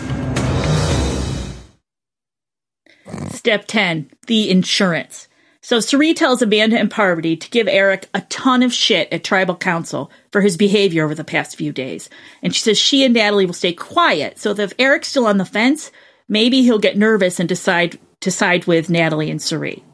Step 10, the insurance. So Cirie tells Amanda and Parvati to give Eric a ton of shit at Tribal Council for his behavior over the past few days. And she says she and Natalie will stay quiet so that if Eric's still on the fence, maybe he'll get nervous and decide to side with Natalie and Cirie.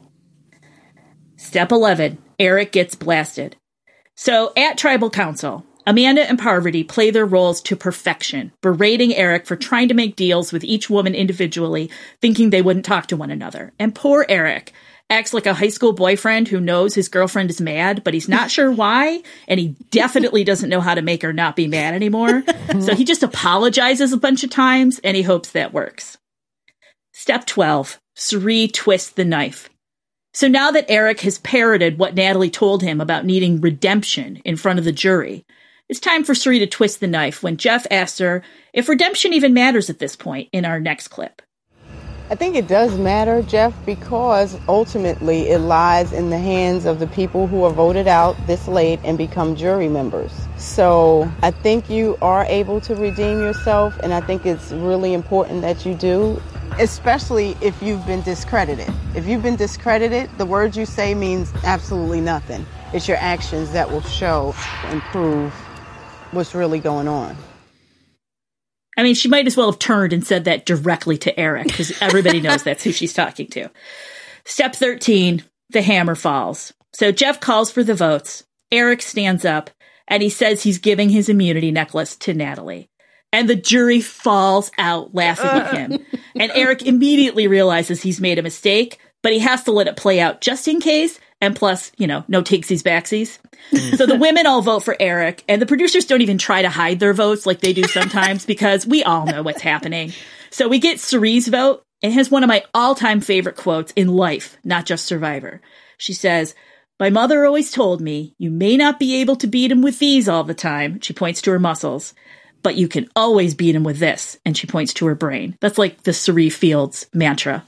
Step 11, Eric gets blasted. So at Tribal Council, Amanda and Parvati play their roles to perfection, berating Eric for trying to make deals with each woman individually, thinking they wouldn't talk to one another. And poor Eric acts like a high school boyfriend who knows his girlfriend is mad, but he's not sure why, and he definitely doesn't know how to make her not be mad anymore. So he just apologizes a bunch of times, and he hopes that works. Step 12, Cirie twists the knife. So now that Eric has parroted what Natalie told him about needing redemption in front of the jury, it's time for Cirie to twist the knife when Jeff asks her if redemption even matters at this point in our next clip. I think it does matter, Jeff, because ultimately it lies in the hands of the people who are voted out this late and become jury members. So I think you are able to redeem yourself, and I think it's really important that you do, especially if you've been discredited. If you've been discredited, the words you say means absolutely nothing. It's your actions that will show and prove what's really going on. I mean, she might as well have turned and said that directly to Eric, because everybody knows that's who she's talking to. Step 13, the hammer falls. So Jeff calls for the votes. Eric stands up, and he says he's giving his immunity necklace to Natalie. And the jury falls out laughing at him. And Eric immediately realizes he's made a mistake, but he has to let it play out just in case. And plus, no takesies backsies. So the women all vote for Eric, and the producers don't even try to hide their votes like they do sometimes because we all know what's happening. So we get Cirie's vote, and it has one of my all-time favorite quotes in life, not just Survivor. She says, "My mother always told me, you may not be able to beat him with these all the time," she points to her muscles, "but you can always beat him with this," and she points to her brain. That's like the Cirie Fields mantra.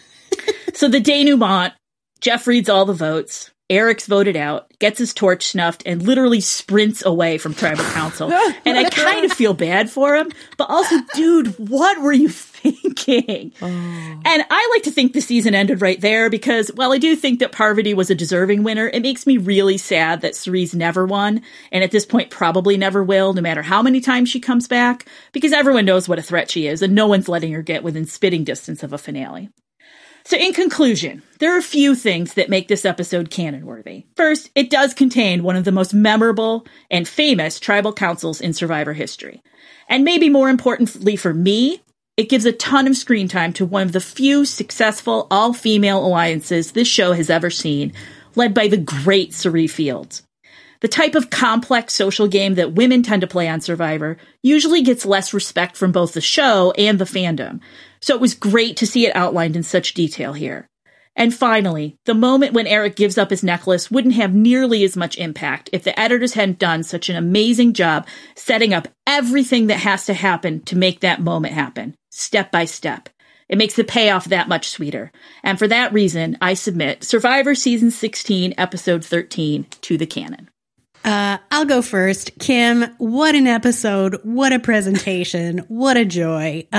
So the denouement, Jeff reads all the votes. Eric's voted out, gets his torch snuffed, and literally sprints away from Tribal Council. And I kind of feel bad for him, but also, dude, what were you thinking? Oh. And I like to think the season ended right there because while I do think that Parvati was a deserving winner, it makes me really sad that Cirie's never won, and at this point probably never will, no matter how many times she comes back, because everyone knows what a threat she is, and no one's letting her get within spitting distance of a finale. So in conclusion, there are a few things that make this episode canon-worthy. First, it does contain one of the most memorable and famous tribal councils in Survivor history. And maybe more importantly for me, it gives a ton of screen time to one of the few successful all-female alliances this show has ever seen, led by the great Cirie Fields. The type of complex social game that women tend to play on Survivor usually gets less respect from both the show and the fandom. So it was great to see it outlined in such detail here. And finally, the moment when Eric gives up his necklace wouldn't have nearly as much impact if the editors hadn't done such an amazing job setting up everything that has to happen to make that moment happen, step by step. It makes the payoff that much sweeter. And for that reason, I submit Survivor Season 16, Episode 13 to the canon. I'll go first. Kim, what an episode. What a presentation. What a joy.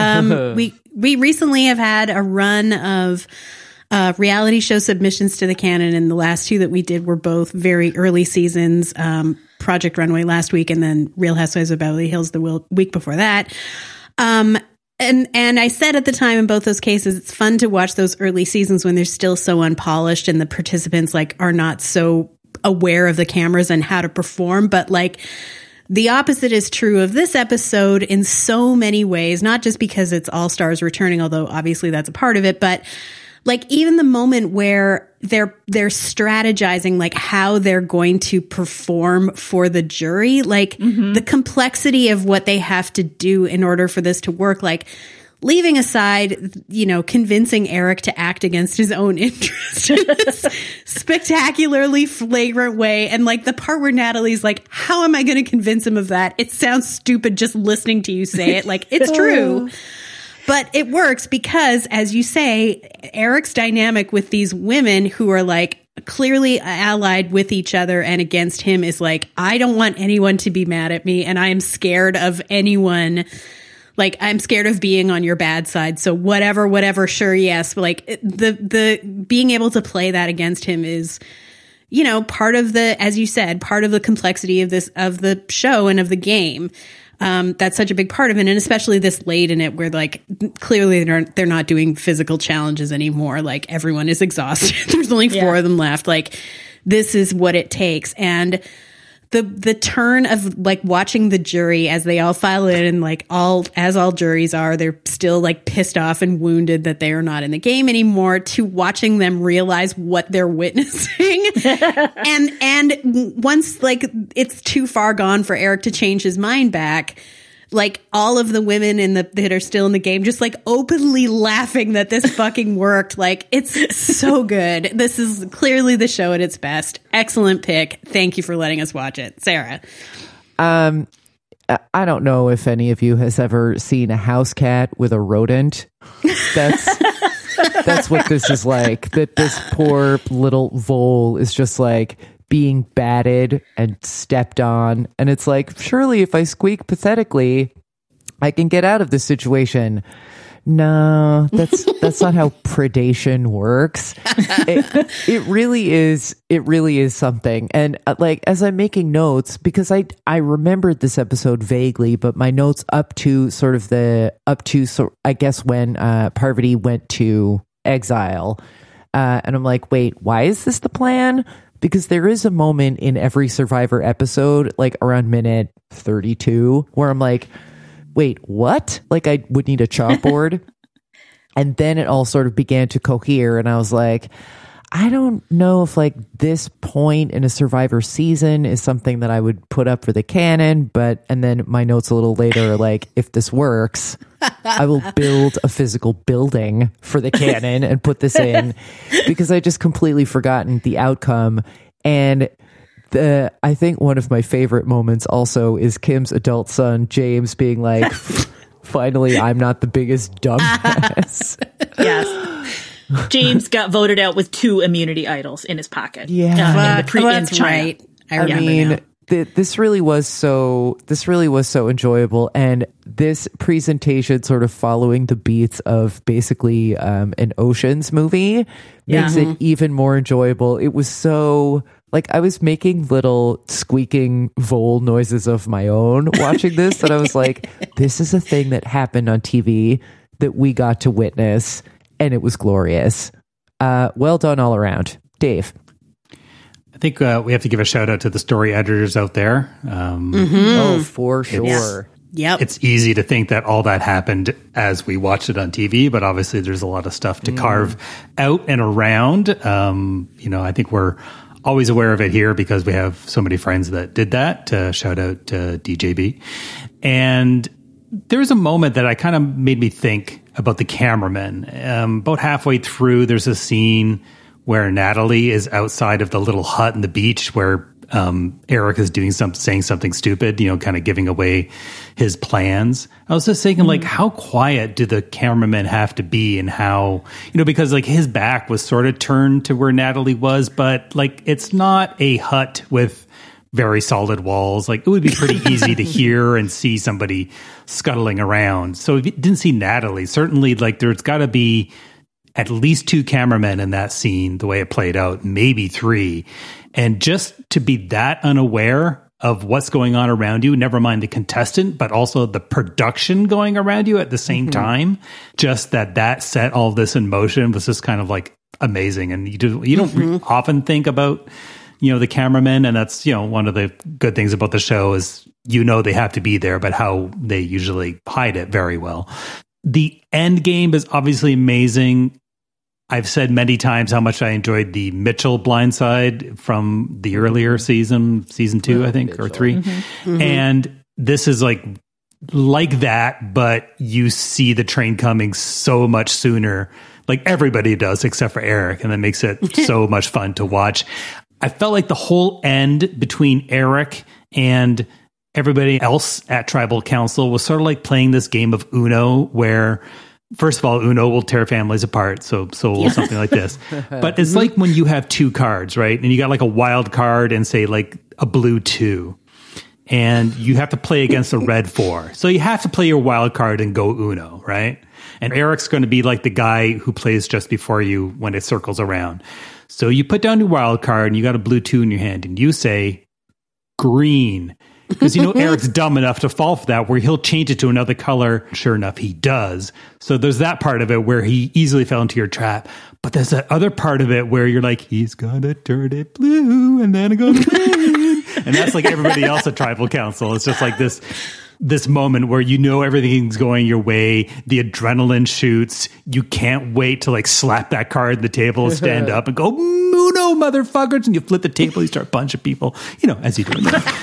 We recently have had a run of reality show submissions to the canon, and the last two that we did were both very early seasons. Project Runway last week, and then Real Housewives of Beverly Hills the week before that. And I said at the time in both those cases, it's fun to watch those early seasons when they're still so unpolished and the participants like are not so aware of the cameras and how to perform. But like the opposite is true of this episode in so many ways, not just because it's All Stars returning, although obviously that's a part of it, but like even the moment where they're strategizing like how they're going to perform for the jury, like the complexity of what they have to do in order for this to work, like leaving aside, you know, convincing Eric to act against his own interest in this spectacularly flagrant way. And like the part where Natalie's like, how am I going to convince him of that? It sounds stupid just listening to you say it. Like it's true. But it works because, as you say, Eric's dynamic with these women who are like clearly allied with each other and against him is like, I don't want anyone to be mad at me and I am scared of anyone. Like, I'm scared of being on your bad side. So whatever, sure, yes. But like the being able to play that against him is, you know, part of the, as you said, part of the complexity of this, of the show and of the game. That's such a big part of it. And especially this late in it where like clearly they're not doing physical challenges anymore. Like everyone is exhausted. There's only 4 of them left. Like this is what it takes. And the turn of like watching the jury as they all file in and like all juries are, they're still like pissed off and wounded that they are not in the game anymore, to watching them realize what they're witnessing. and once like it's too far gone for Eric to change his mind back, like all of the women that are still in the game just like openly laughing that this fucking worked. Like it's so good. This is clearly the show at its best. Excellent pick. Thank you for letting us watch it. Sarah. I don't know if any of you has ever seen a house cat with a rodent. That's what this is like. That this poor little vole is just like being batted and stepped on. And it's like, surely if I squeak pathetically, I can get out of this situation. No, that's not how predation works. It really is something. And like, as I'm making notes, because I remembered this episode vaguely, but my notes up to I guess when Parvati went to exile, and I'm like, wait, why is this the plan? Because there is a moment in every Survivor episode, like around minute 32, where I'm like, wait, what? Like I would need a chalkboard. And then it all sort of began to cohere. And I was like, I don't know if like this point in a Survivor season is something that I would put up for the canon. And then my notes a little later are like, if this works, I will build a physical building for the canon and put this in, because I just completely forgotten the outcome. And I think one of my favorite moments also is Kim's adult son, James, being like, finally, I'm not the biggest dumbass. Yes. James got voted out with 2 immunity idols in his pocket. Yeah. That's right. I mean, this really was so enjoyable, and this presentation sort of following the beats of basically an Ocean's movie makes it even more enjoyable. It was so like I was making little squeaking vole noises of my own watching this, that I was like, this is a thing that happened on TV that we got to witness, and it was glorious. Well done all around. Dave. I think we have to give a shout out to the story editors out there. Oh, for sure. Yep. It's easy to think that all that happened as we watched it on TV, but obviously there's a lot of stuff to carve out and around. I think we're always aware of it here because we have so many friends that did that. Shout out to DJB. And there was a moment that I kind of made me think about the cameraman. About halfway through, there's a scene where Natalie is outside of the little hut on the beach where Eric is saying something stupid, kind of giving away his plans. I was just thinking, like, how quiet do the cameramen have to be, and how, because like his back was sort of turned to where Natalie was, but like it's not a hut with very solid walls. Like it would be pretty easy to hear and see somebody scuttling around. So if you didn't see Natalie, certainly like there's got to be at least 2 cameramen in that scene, the way it played out, maybe 3. And just to be that unaware of what's going on around you, never mind the contestant, but also the production going around you at the same time. Just that set all this in motion was just kind of like amazing. And you don't often think about, the cameramen, and that's, one of the good things about the show is, they have to be there, but how they usually hide it very well. The end game is obviously amazing. I've said many times how much I enjoyed the Mitchell blindside from the earlier season 2, I think, Mitchell. Or 3. And this is like that, but you see the train coming so much sooner, like everybody does, except for Eric. And that makes it so much fun to watch. I felt like the whole end between Eric and everybody else at Tribal Council was sort of like playing this game of Uno, where first of all, Uno will tear families apart. So will something like this. But it's like when you have 2 cards, right? And you got like a wild card and say like a blue 2. And you have to play against a red 4. So you have to play your wild card and go Uno, right? And Eric's going to be like the guy who plays just before you when it circles around. So you put down your wild card and you got a blue 2 in your hand and you say green. Because, Eric's dumb enough to fall for that, where he'll change it to another color. Sure enough, he does. So there's that part of it where he easily fell into your trap. But there's that other part of it where you're like, he's going to turn it blue and then go green. And that's like everybody else at Tribal Council. It's just like this moment where everything's going your way. The adrenaline shoots. You can't wait to like slap that card on the table, stand up and go, Uno, motherfuckers. And you flip the table, you start punching people, as you do.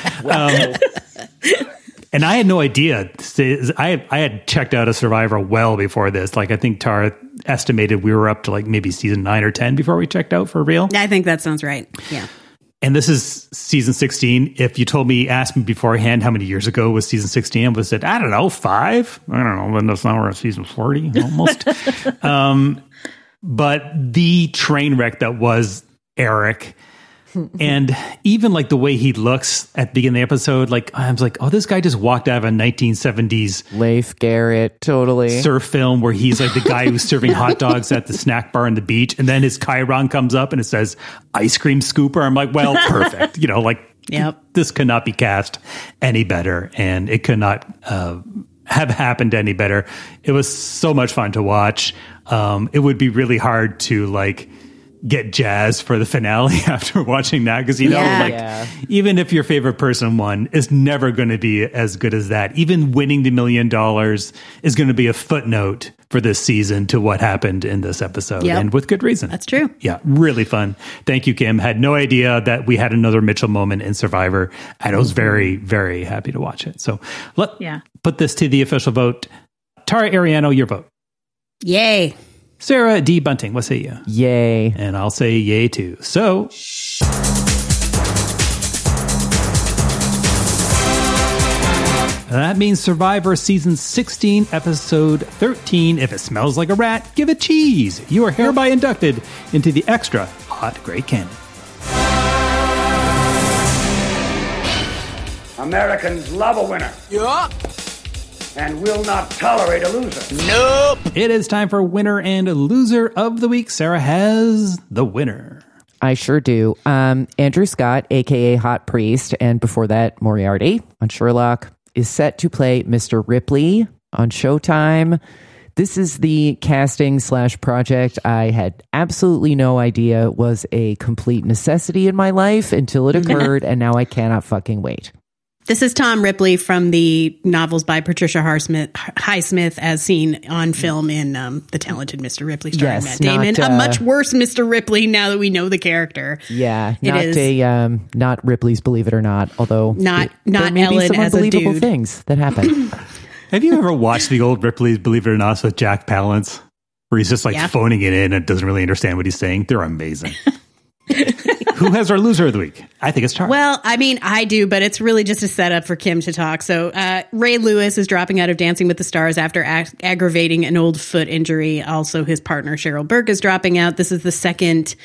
And I had no idea. I had checked out of Survivor well before this. Like, I think Tara estimated we were up to like maybe season 9 or 10 before we checked out for real. I think that sounds right. Yeah. And this is season 16. If you asked me beforehand how many years ago was season 16, I would have said, I don't know, 5? I don't know. Then that's now we're at season 40 almost. But the train wreck that was Eric, and even like the way he looks at the beginning of the episode, like I was like, oh, this guy just walked out of a 1970s Leif Garrett, totally surf film where he's like the guy who's serving hot dogs at the snack bar on the beach, and then his chyron comes up and it says ice cream scooper. I'm like, well, perfect. Yep. This could not be cast any better, and it could not have happened any better. It was so much fun to watch. It would be really hard to like get jazzed for the finale after watching that, because even if your favorite person won, it's never going to be as good as that. Even winning the $1 million is going to be a footnote for this season to what happened in this episode, and with good reason. That's true. Yeah, really fun. Thank you, Kim. Had no idea that we had another Mitchell moment in Survivor, and I was very, very happy to watch it. So let's put this to the official vote. Tara Ariano, your vote. Yay. Sarah D. Bunting, what say you? Yay. And I'll say yay too. So that means Survivor Season 16, Episode 13, If It Smells Like a Rat, Give It Cheese. You are hereby inducted into the extra hot Great Canon. Americans love a winner. Yeah. And will not tolerate a loser. Nope. It is time for winner and loser of the week. Sarah has the winner. I sure do. Andrew Scott, a.k.a. Hot Priest, and before that, Moriarty on Sherlock, is set to play Mr. Ripley on Showtime. This is the casting/project I had absolutely no idea was a complete necessity in my life until it occurred, and now I cannot fucking wait. This is Tom Ripley from the novels by Patricia Highsmith, as seen on film in The Talented Mr. Ripley, starring Matt Damon. A much worse Mr. Ripley now that we know the character. Yeah, not Ripley's Believe It or Not, although not there may Ellen be some as a unbelievable dude. things that happen. Have you ever watched the old Ripley's Believe It or Not with Jack Palance, where he's just like phoning it in and doesn't really understand what he's saying? They're amazing. Who has our loser of the week? I think it's Tara. Well, I mean, I do, but it's really just a setup for Kim to talk. So Ray Lewis is dropping out of Dancing with the Stars after aggravating an old foot injury. Also, his partner, Cheryl Burke, is dropping out. This is the second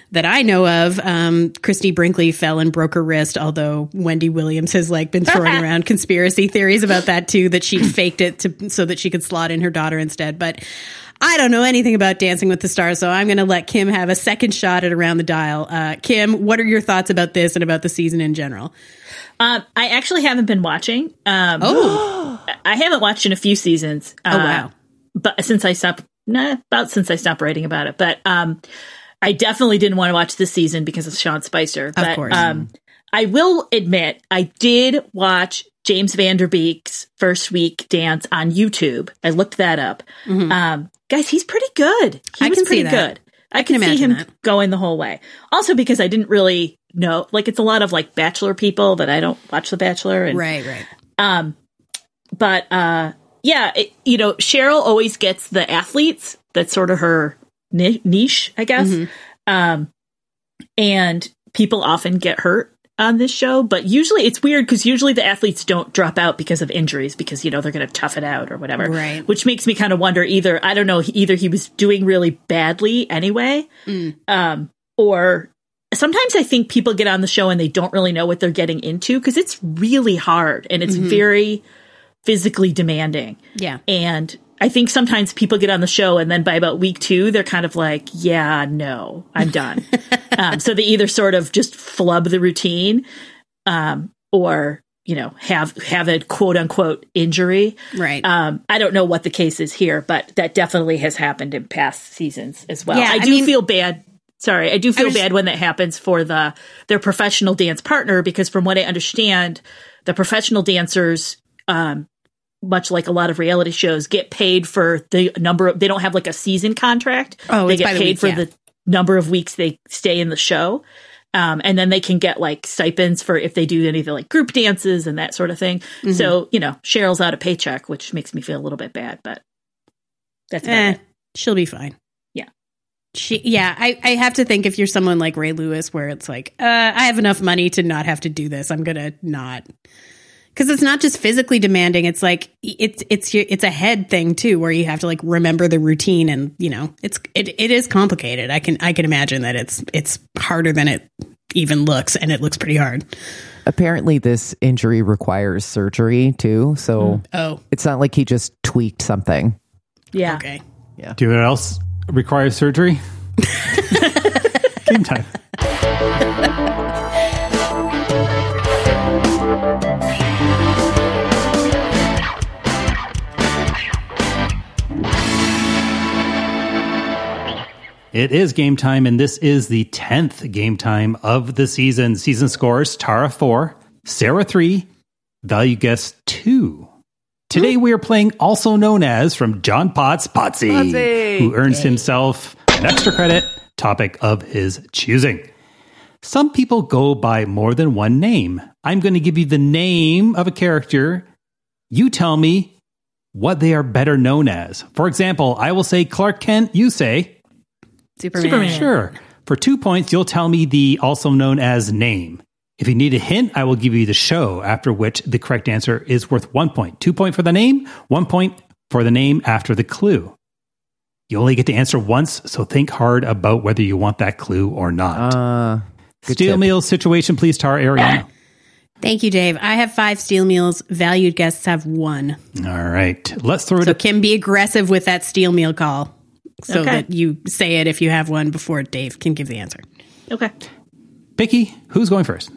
that I know of. Christy Brinkley fell and broke her wrist, although Wendy Williams has like been throwing around conspiracy theories about that too, that she faked it so that she could slot in her daughter instead. But I don't know anything about Dancing with the Stars, so I'm going to let Kim have a second shot at Around the Dial. Kim, what are your thoughts about this and about the season in general? I actually haven't been watching. I haven't watched in a few seasons. Wow. But since I stopped writing about it. But I definitely didn't want to watch this season because of Sean Spicer. But, of course. I will admit, I did watch James Van Der Beek's first week dance on YouTube. I looked that up. Mm-hmm. Guys, he's pretty good. He was pretty good. I can see him going the whole way. Also because I didn't really know, like it's a lot of like Bachelor people, but I don't watch The Bachelor. And, right. But Cheryl always gets the athletes. That's sort of her niche, I guess. Mm-hmm. And people often get hurt on this show, but usually it's weird because usually the athletes don't drop out because of injuries because, they're going to tough it out or whatever. Right. Which makes me kind of wonder either he was doing really badly anyway, or sometimes I think people get on the show and they don't really know what they're getting into because it's really hard and it's very physically demanding. Yeah. And I think sometimes people get on the show and then by about week 2, they're kind of like, yeah, no, I'm done. So they either sort of just flub the routine, or, have a quote unquote injury. Right. I don't know what the case is here, but that definitely has happened in past seasons as well. Yeah, I do feel bad. Sorry, I do feel bad when that happens for their professional dance partner, because from what I understand, the professional dancers, much like a lot of reality shows, get paid for the number of, they don't have like a season contract. Oh, they get paid for the number of weeks they stay in the show. And then they can get like stipends for if they do any of the like group dances and that sort of thing. Mm-hmm. So, Cheryl's out a paycheck, which makes me feel a little bit bad, but that's about it. She'll be fine. Yeah. I have to think if you're someone like Ray Lewis, where it's like, I have enough money to not have to do this. I'm going to not. Because it's not just physically demanding. It's like it's a head thing too, where you have to like remember the routine, and it is complicated. I can imagine that it's harder than it even looks, and it looks pretty hard. Apparently, this injury requires surgery too, so it's not like he just tweaked something. Yeah. Okay. Yeah. Do you know what else requires surgery? Game time. It is game time, and this is the 10th game time of the season. Season scores: Tara 4, Sarah 3, value guess 2. Today we are playing Also Known As from John Potts Potsy, who earns himself an extra credit, topic of his choosing. Some people go by more than one name. I'm going to give you the name of a character. You tell me what they are better known as. For example, I will say Clark Kent, you say Superman. Sure. For 2 points, you'll tell me the also known as name. If you need a hint, I will give you the show, after which the correct answer is worth 1 point. 2 points for the name, 1 point for the name after the clue. You only get to answer once, so think hard about whether you want that clue or not. Steel meal situation, please, Tara Ariano. Thank you, Dave. I have 5 steel meals. Valued guests have 1. All right. Let's throw it. So Kim, be aggressive with that steel meal call, so that you say it if you have one before Dave can give the answer. Okay. Becky, who's going first?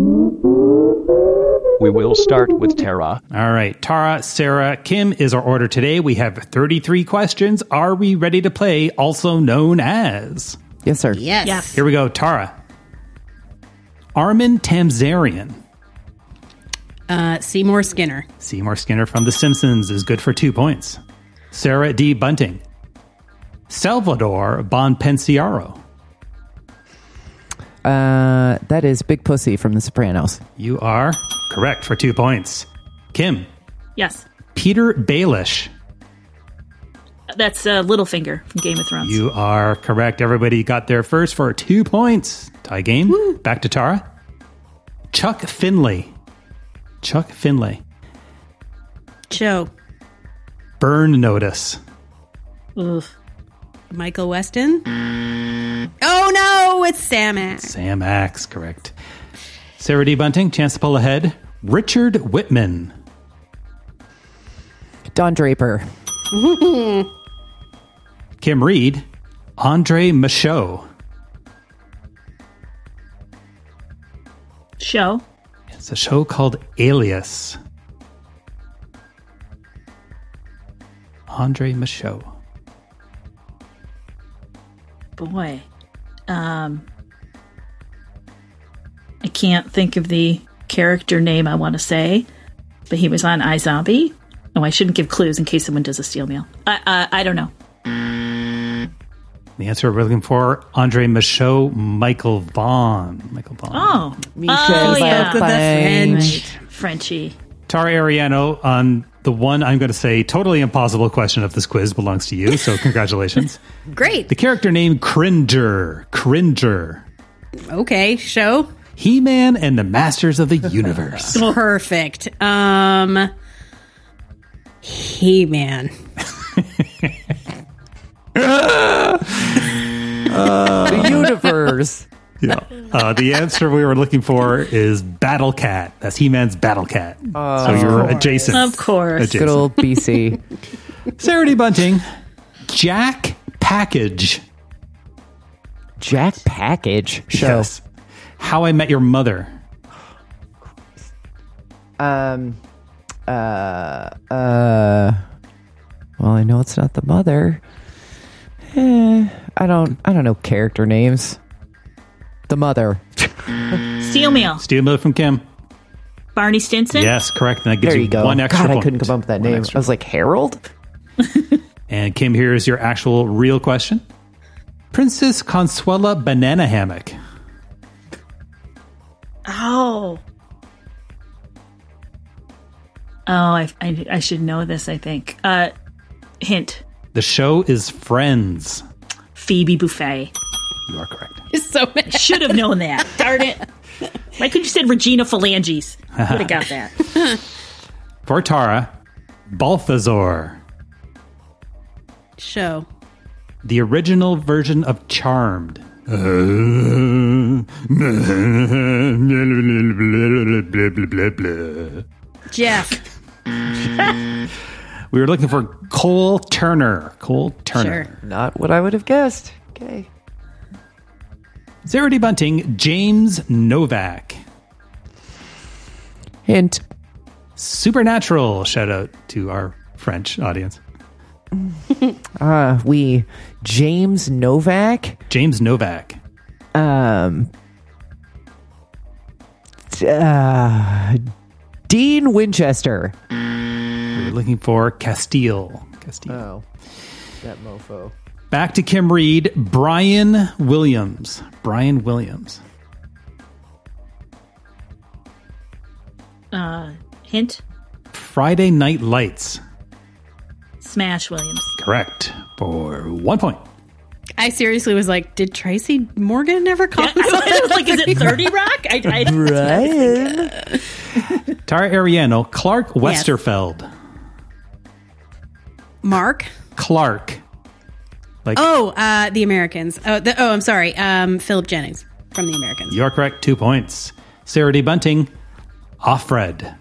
We will start with Tara. All right. Tara, Sarah, Kim is our order today. We have 33 questions. Are we ready to play Also Known As? Yes, sir. Yes. Here we go. Tara. Armin Tamzarian. Seymour Skinner. Seymour Skinner from The Simpsons is good for 2 points. Sarah D. Bunting. Salvador Bonpensiero. That is Big Pussy from The Sopranos. You are correct for 2 points. Kim. Yes. Peter Baelish. That's Littlefinger from Game of Thrones. You are correct. Everybody got there first for 2 points. Tie game. Woo. Back to Tara. Chuck Finley. Chuck Finley. Joe. Burn Notice. Oof. Michael Weston. Oh no! Oh, it's Sam Axe. Sam Axe, correct. Sarah D. Bunting, chance to pull ahead. Richard Whitman. Don Draper. Kim Reed, Andre Michaud. Show. It's a show called Alias. Andre Michaud. Boy. I can't think of the character name I want to say, but he was on iZombie. Oh, I shouldn't give clues in case someone does a steel meal. I don't know. The answer we're looking for, Andre Michaud, Michael Vaughn. Oh. Yeah. The French. Frenchy. Tara Ariano, on the one I'm going to say totally impossible question of this quiz belongs to you, so congratulations. Great. The character name Cringer. Okay, show. He-Man and the Masters of the Universe. Perfect. He-Man. The universe. Yeah. The answer we were looking for is Battle Cat. That's He-Man's Battle Cat. So you're adjacent. Of course. Adjacent. Good old BC. Sarah D. Bunting, Jack Package. Jack Package show. Yes. How I Met Your Mother. Well, I know it's not the mother. I don't know character names. The mother. Steel meal. Steel Mill from Kim. Barney Stinson. Yes, correct. And that gives There you go. one extra God, point. I couldn't come up with that name. I was like, Harold? And Kim, here is your actual real question. Princess Consuela Banana Hammock. Oh. I should know this, I think. Hint. The show is Friends. Phoebe Buffay. You are correct. It's so mad. Should have known that. Darn it. Why couldn't you say Regina Phalanges? Would have got that. For Tara, Balthazar. Show. The original version of Charmed. Jeff. We were looking for Cole Turner. Sure. Not what I would have guessed. Okay. Sarah D. Bunting, James Novak. Hint. Supernatural. Shout out to our French audience. James Novak. James Novak. Dean Winchester. We were looking for Castile. Oh, that mofo. Back to Kim Reed, Brian Williams. Hint. Friday Night Lights. Smash Williams. Correct. For 1 point. I seriously was like, did Tracy Morgan never call us? I was like, is it 30 Rock? Brian. Tara Ariano, Clark Westerfeld. Mark. Clark. Like The Americans. I'm sorry. Philip Jennings from The Americans. You're correct. 2 points. Sarah D. Bunting, Offred.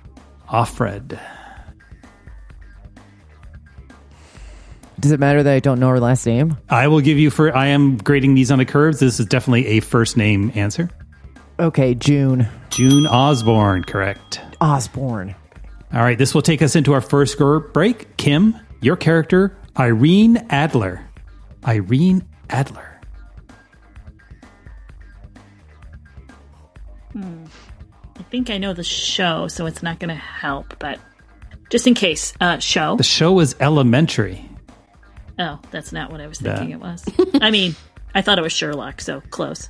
Does it matter that I don't know her last name? I will give you I am grading these on the curves. This is definitely a first name answer. Okay, June Osborne, correct. Osborne. All right, this will take us into our first score break. Kim, your character, Irene Adler. I think I know the show, so it's not going to help, but just in case, show. The show is Elementary. Oh, that's not what I was thinking it was. I mean, I thought it was Sherlock, so close.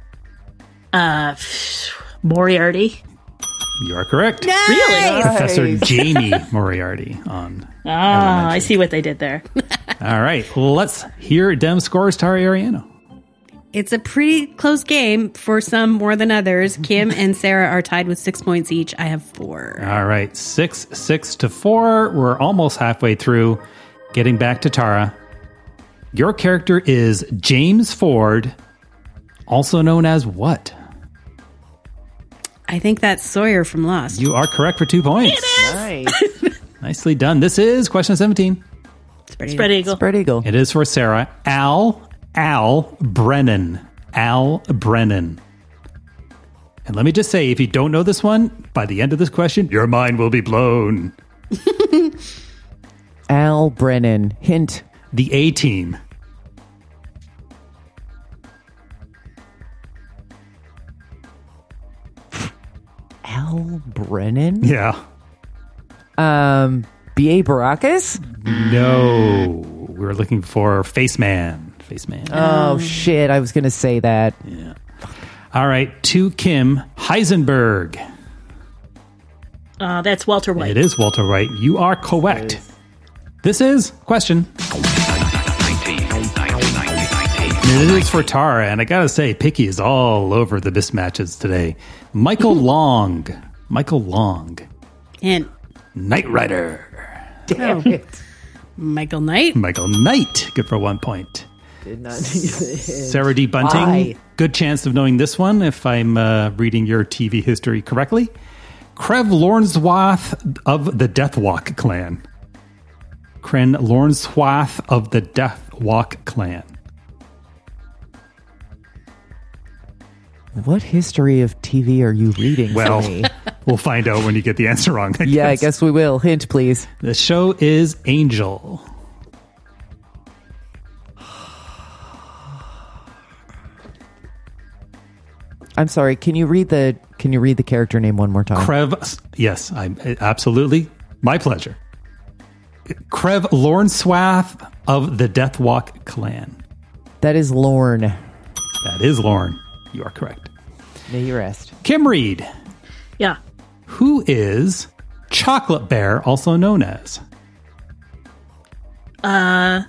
Moriarty. You are correct. Nice! Really? Professor Jamie Moriarty on I see what they did there. All right, let's hear Dem scores, Tara Ariano. It's a pretty close game for some more than others. Kim and Sarah are tied with 6 points each. I have 4. All right, 6-4. We're almost halfway through. Getting back to Tara. Your character is James Ford, also known as what? I think that's Sawyer from Lost. You are correct for 2 points. Nice. Nicely done. This is question 17. Spread eagle. Spread eagle. It is for Sarah. Al Brennan. Al Brennan. And let me just say, if you don't know this one, by the end of this question, your mind will be blown. Al Brennan. Hint. The A-Team. Al Brennan? Yeah. B.A. Baracus? No. We were looking for Faceman. Faceman. Oh, shit. I was going to say that. Yeah. All right. To Kim Heisenberg. That's Walter White. It is Walter White. You are correct. This is question. It is for Tara, and I gotta say, Picky is all over the mismatches today. Michael Long. Michael Long. And Knight Rider. Damn it. Michael Knight. Michael Knight. Good for 1 point. Did not. Sarah D. Bunting. Why? Good chance of knowing this one if I'm reading your TV history correctly. Krev Lornswath of the Deathwalk clan. Kren Lornswath of the Deathwalk clan. What history of TV are you reading Well, for me? we'll find out when you get the answer wrong. Yeah, I guess we will. Hint, please. The show is Angel. I'm sorry. Can you read the character name one more time? Krev, yes, absolutely. My pleasure. Krev Lornswath of the Deathwalk clan. That is Lorne. That is Lorne. You are correct. May you rest. Kim Reed. Yeah. Who is Chocolate Bear also known as? That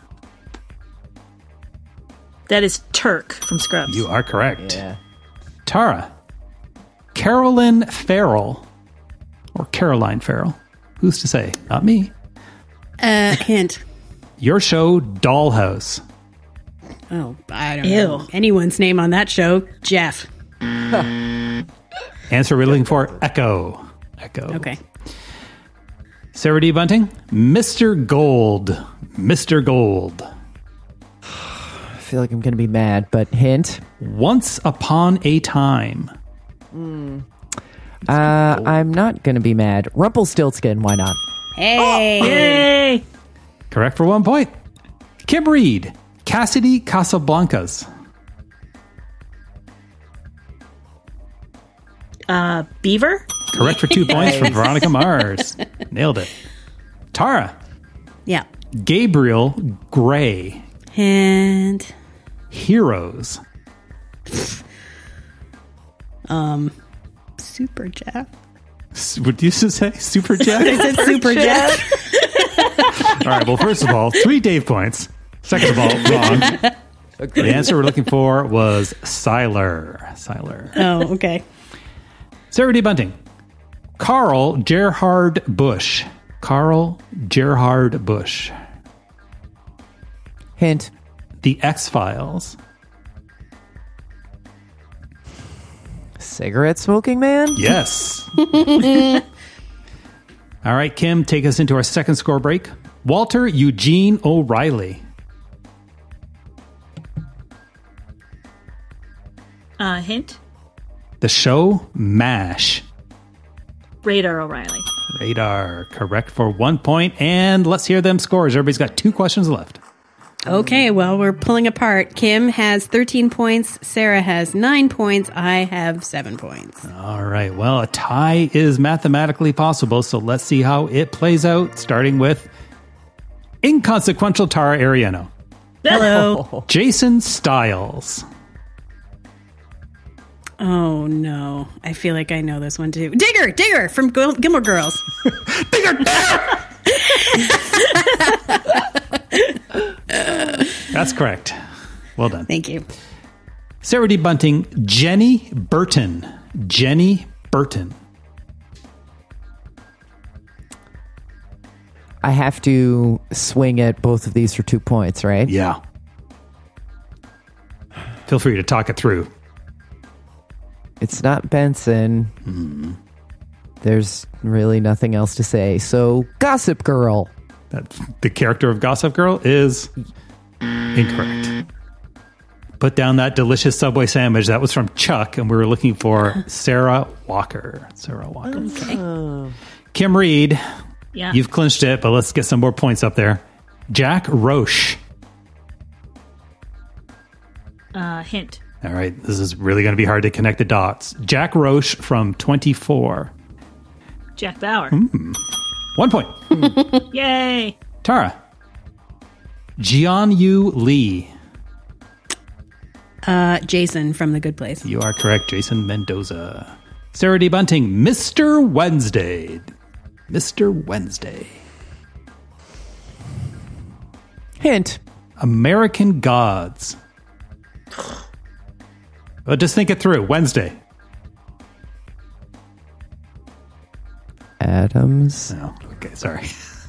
is Turk from Scrubs. You are correct. Yeah. Tara. Carolyn Farrell. Or Caroline Farrell. Who's to say? Not me. Hint. Your show, Dollhouse. Oh, I don't know anyone's name on that show. Jeff. Answer we're looking for, Echo. Echo. Okay. Sarah D. Bunting. Mr. Gold. Mr. Gold. I feel like I'm going to be mad, but hint. Once Upon a Time. I'm not going to be mad. Rumpelstiltskin, why not? Hey. Yay! Correct for 1 point. Kim Reed. Cassidy Casablancas. Beaver? Correct for 2 points from Veronica Mars. Nailed it. Tara. Yeah. Gabriel Gray. And Heroes. Super Jeff. What did you say? Super Jeff? I said Super Jeff. All right. Well, first of all, 3 Dave points. Second of all, wrong. The answer we're looking for was Siler. Siler. Oh, okay. Sarah D. Bunting. Carl Gerhard Bush. Carl Gerhard Bush. Hint. The X-Files. Cigarette smoking man? Yes. All right, Kim, take us into our second score break. Walter Eugene O'Reilly. Hint. The show MASH. Radar O'Reilly. Radar. Correct for 1 point. And let's hear them scores. Everybody's got 2 questions left. Okay, well, we're pulling apart. Kim has 13 points. Sarah has 9 points. I have 7 points. All right. Well, a tie is mathematically possible, so let's see how it plays out, starting with inconsequential Tara Ariano. Hello. Jason Stiles. Oh, no. I feel like I know this one, too. Digger from Gilmore Girls. Digger! That's correct. Well done. Thank you. Sarah D. Bunting, Jenny Burton. Jenny Burton. I have to swing at both of these for 2 points, right? Yeah. Feel free to talk it through. It's not Benson. There's really nothing else to say. So, Gossip Girl. The character of Gossip Girl is incorrect. Put down that delicious Subway sandwich. That was from Chuck, and we were looking for Sarah Walker. Okay. Kim Reed, Yeah. you've clinched it, but let's get some more points up there. Jack Roche. Hint. All right, this is really going to be hard to connect the dots. Jack Roche from 24. Jack Bauer. 1 point. Yay. Tara. Jian-Yu Lee. Jason from The Good Place. You are correct, Jason Mendoza. Sarah D. Bunting, Mr. Wednesday. Mr. Wednesday. Hint. American Gods. Well, just think it through. Wednesday. Adams. Oh, okay, sorry.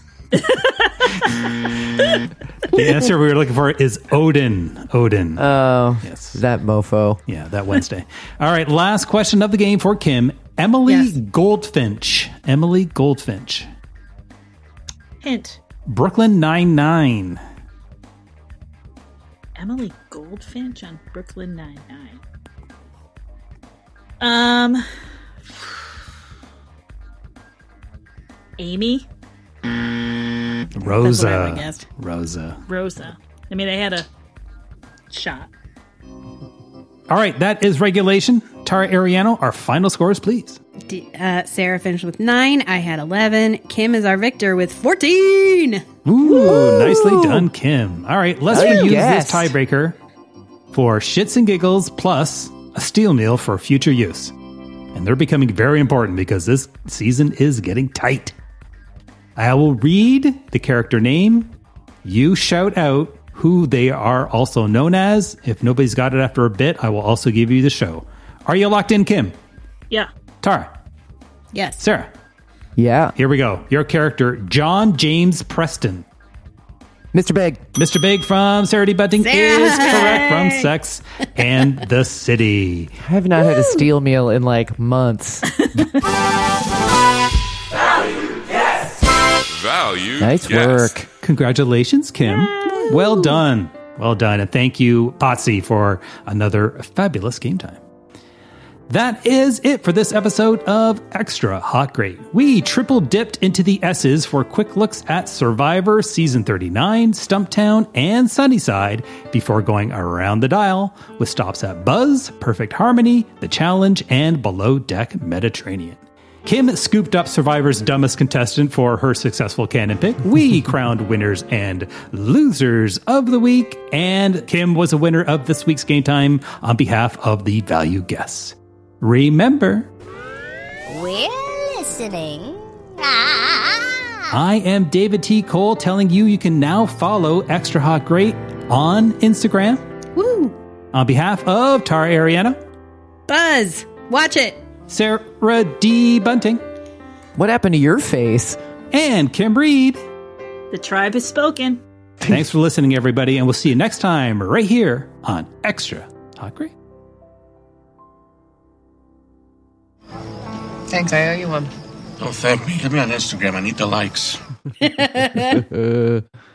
The answer we were looking for is Odin. Odin. Oh, yes. That mofo. Yeah, that Wednesday. All right, last question of the game for Kim. Emily Goldfinch. Emily Goldfinch. Hint. Brooklyn Nine-Nine. Emily Goldfinch on Brooklyn Nine-Nine. Amy? Rosa. That's what I would've guessed. Rosa. I mean, they had a shot. All right, that is regulation. Tara Ariano, our final scores, please. Sarah finished with 9. I had 11. Kim is our victor with 14. Ooh, nicely done, Kim. All right, let's Good reuse guess. this tiebreaker for shits and giggles plus a steel meal for future use. And they're becoming very important because this season is getting tight. I will read the character name. You shout out who they are also known as. If nobody's got it after a bit, I will also give you the show. Are you locked in, Kim? Yeah. Tara? Yes. Sarah? Yeah. Here we go. Your character, John James Preston. Mr. Big. Mr. Big from Sarah D. Bunting is correct from Sex and the City. I have not had a steel meal in like months. Value. Nice work. Congratulations, Kim. Well done. Well done. And thank you, Potsy, for another fabulous game time. That is it for this episode of Extra Hot Great. We triple dipped into the S's for quick looks at Survivor Season 39, Stumptown, and Sunnyside before going around the dial with stops at Buzz, Perfect Harmony, The Challenge, and Below Deck Mediterranean. Kim scooped up Survivor's dumbest contestant for her successful canon pick. We crowned winners and losers of the week, and Kim was a winner of this week's Game Time on behalf of the value guests. Remember, we're listening. I am David T. Cole telling you can now follow Extra Hot Great on Instagram. Woo! On behalf of Tara Ariana, Buzz, watch it. Sarah D. Bunting. What happened to your face? And Kim Reed. The tribe has spoken. Thanks for listening, everybody, and we'll see you next time right here on Extra Hot Great. Thanks, I owe you one. Don't thank me. Hit me on Instagram. I need the likes.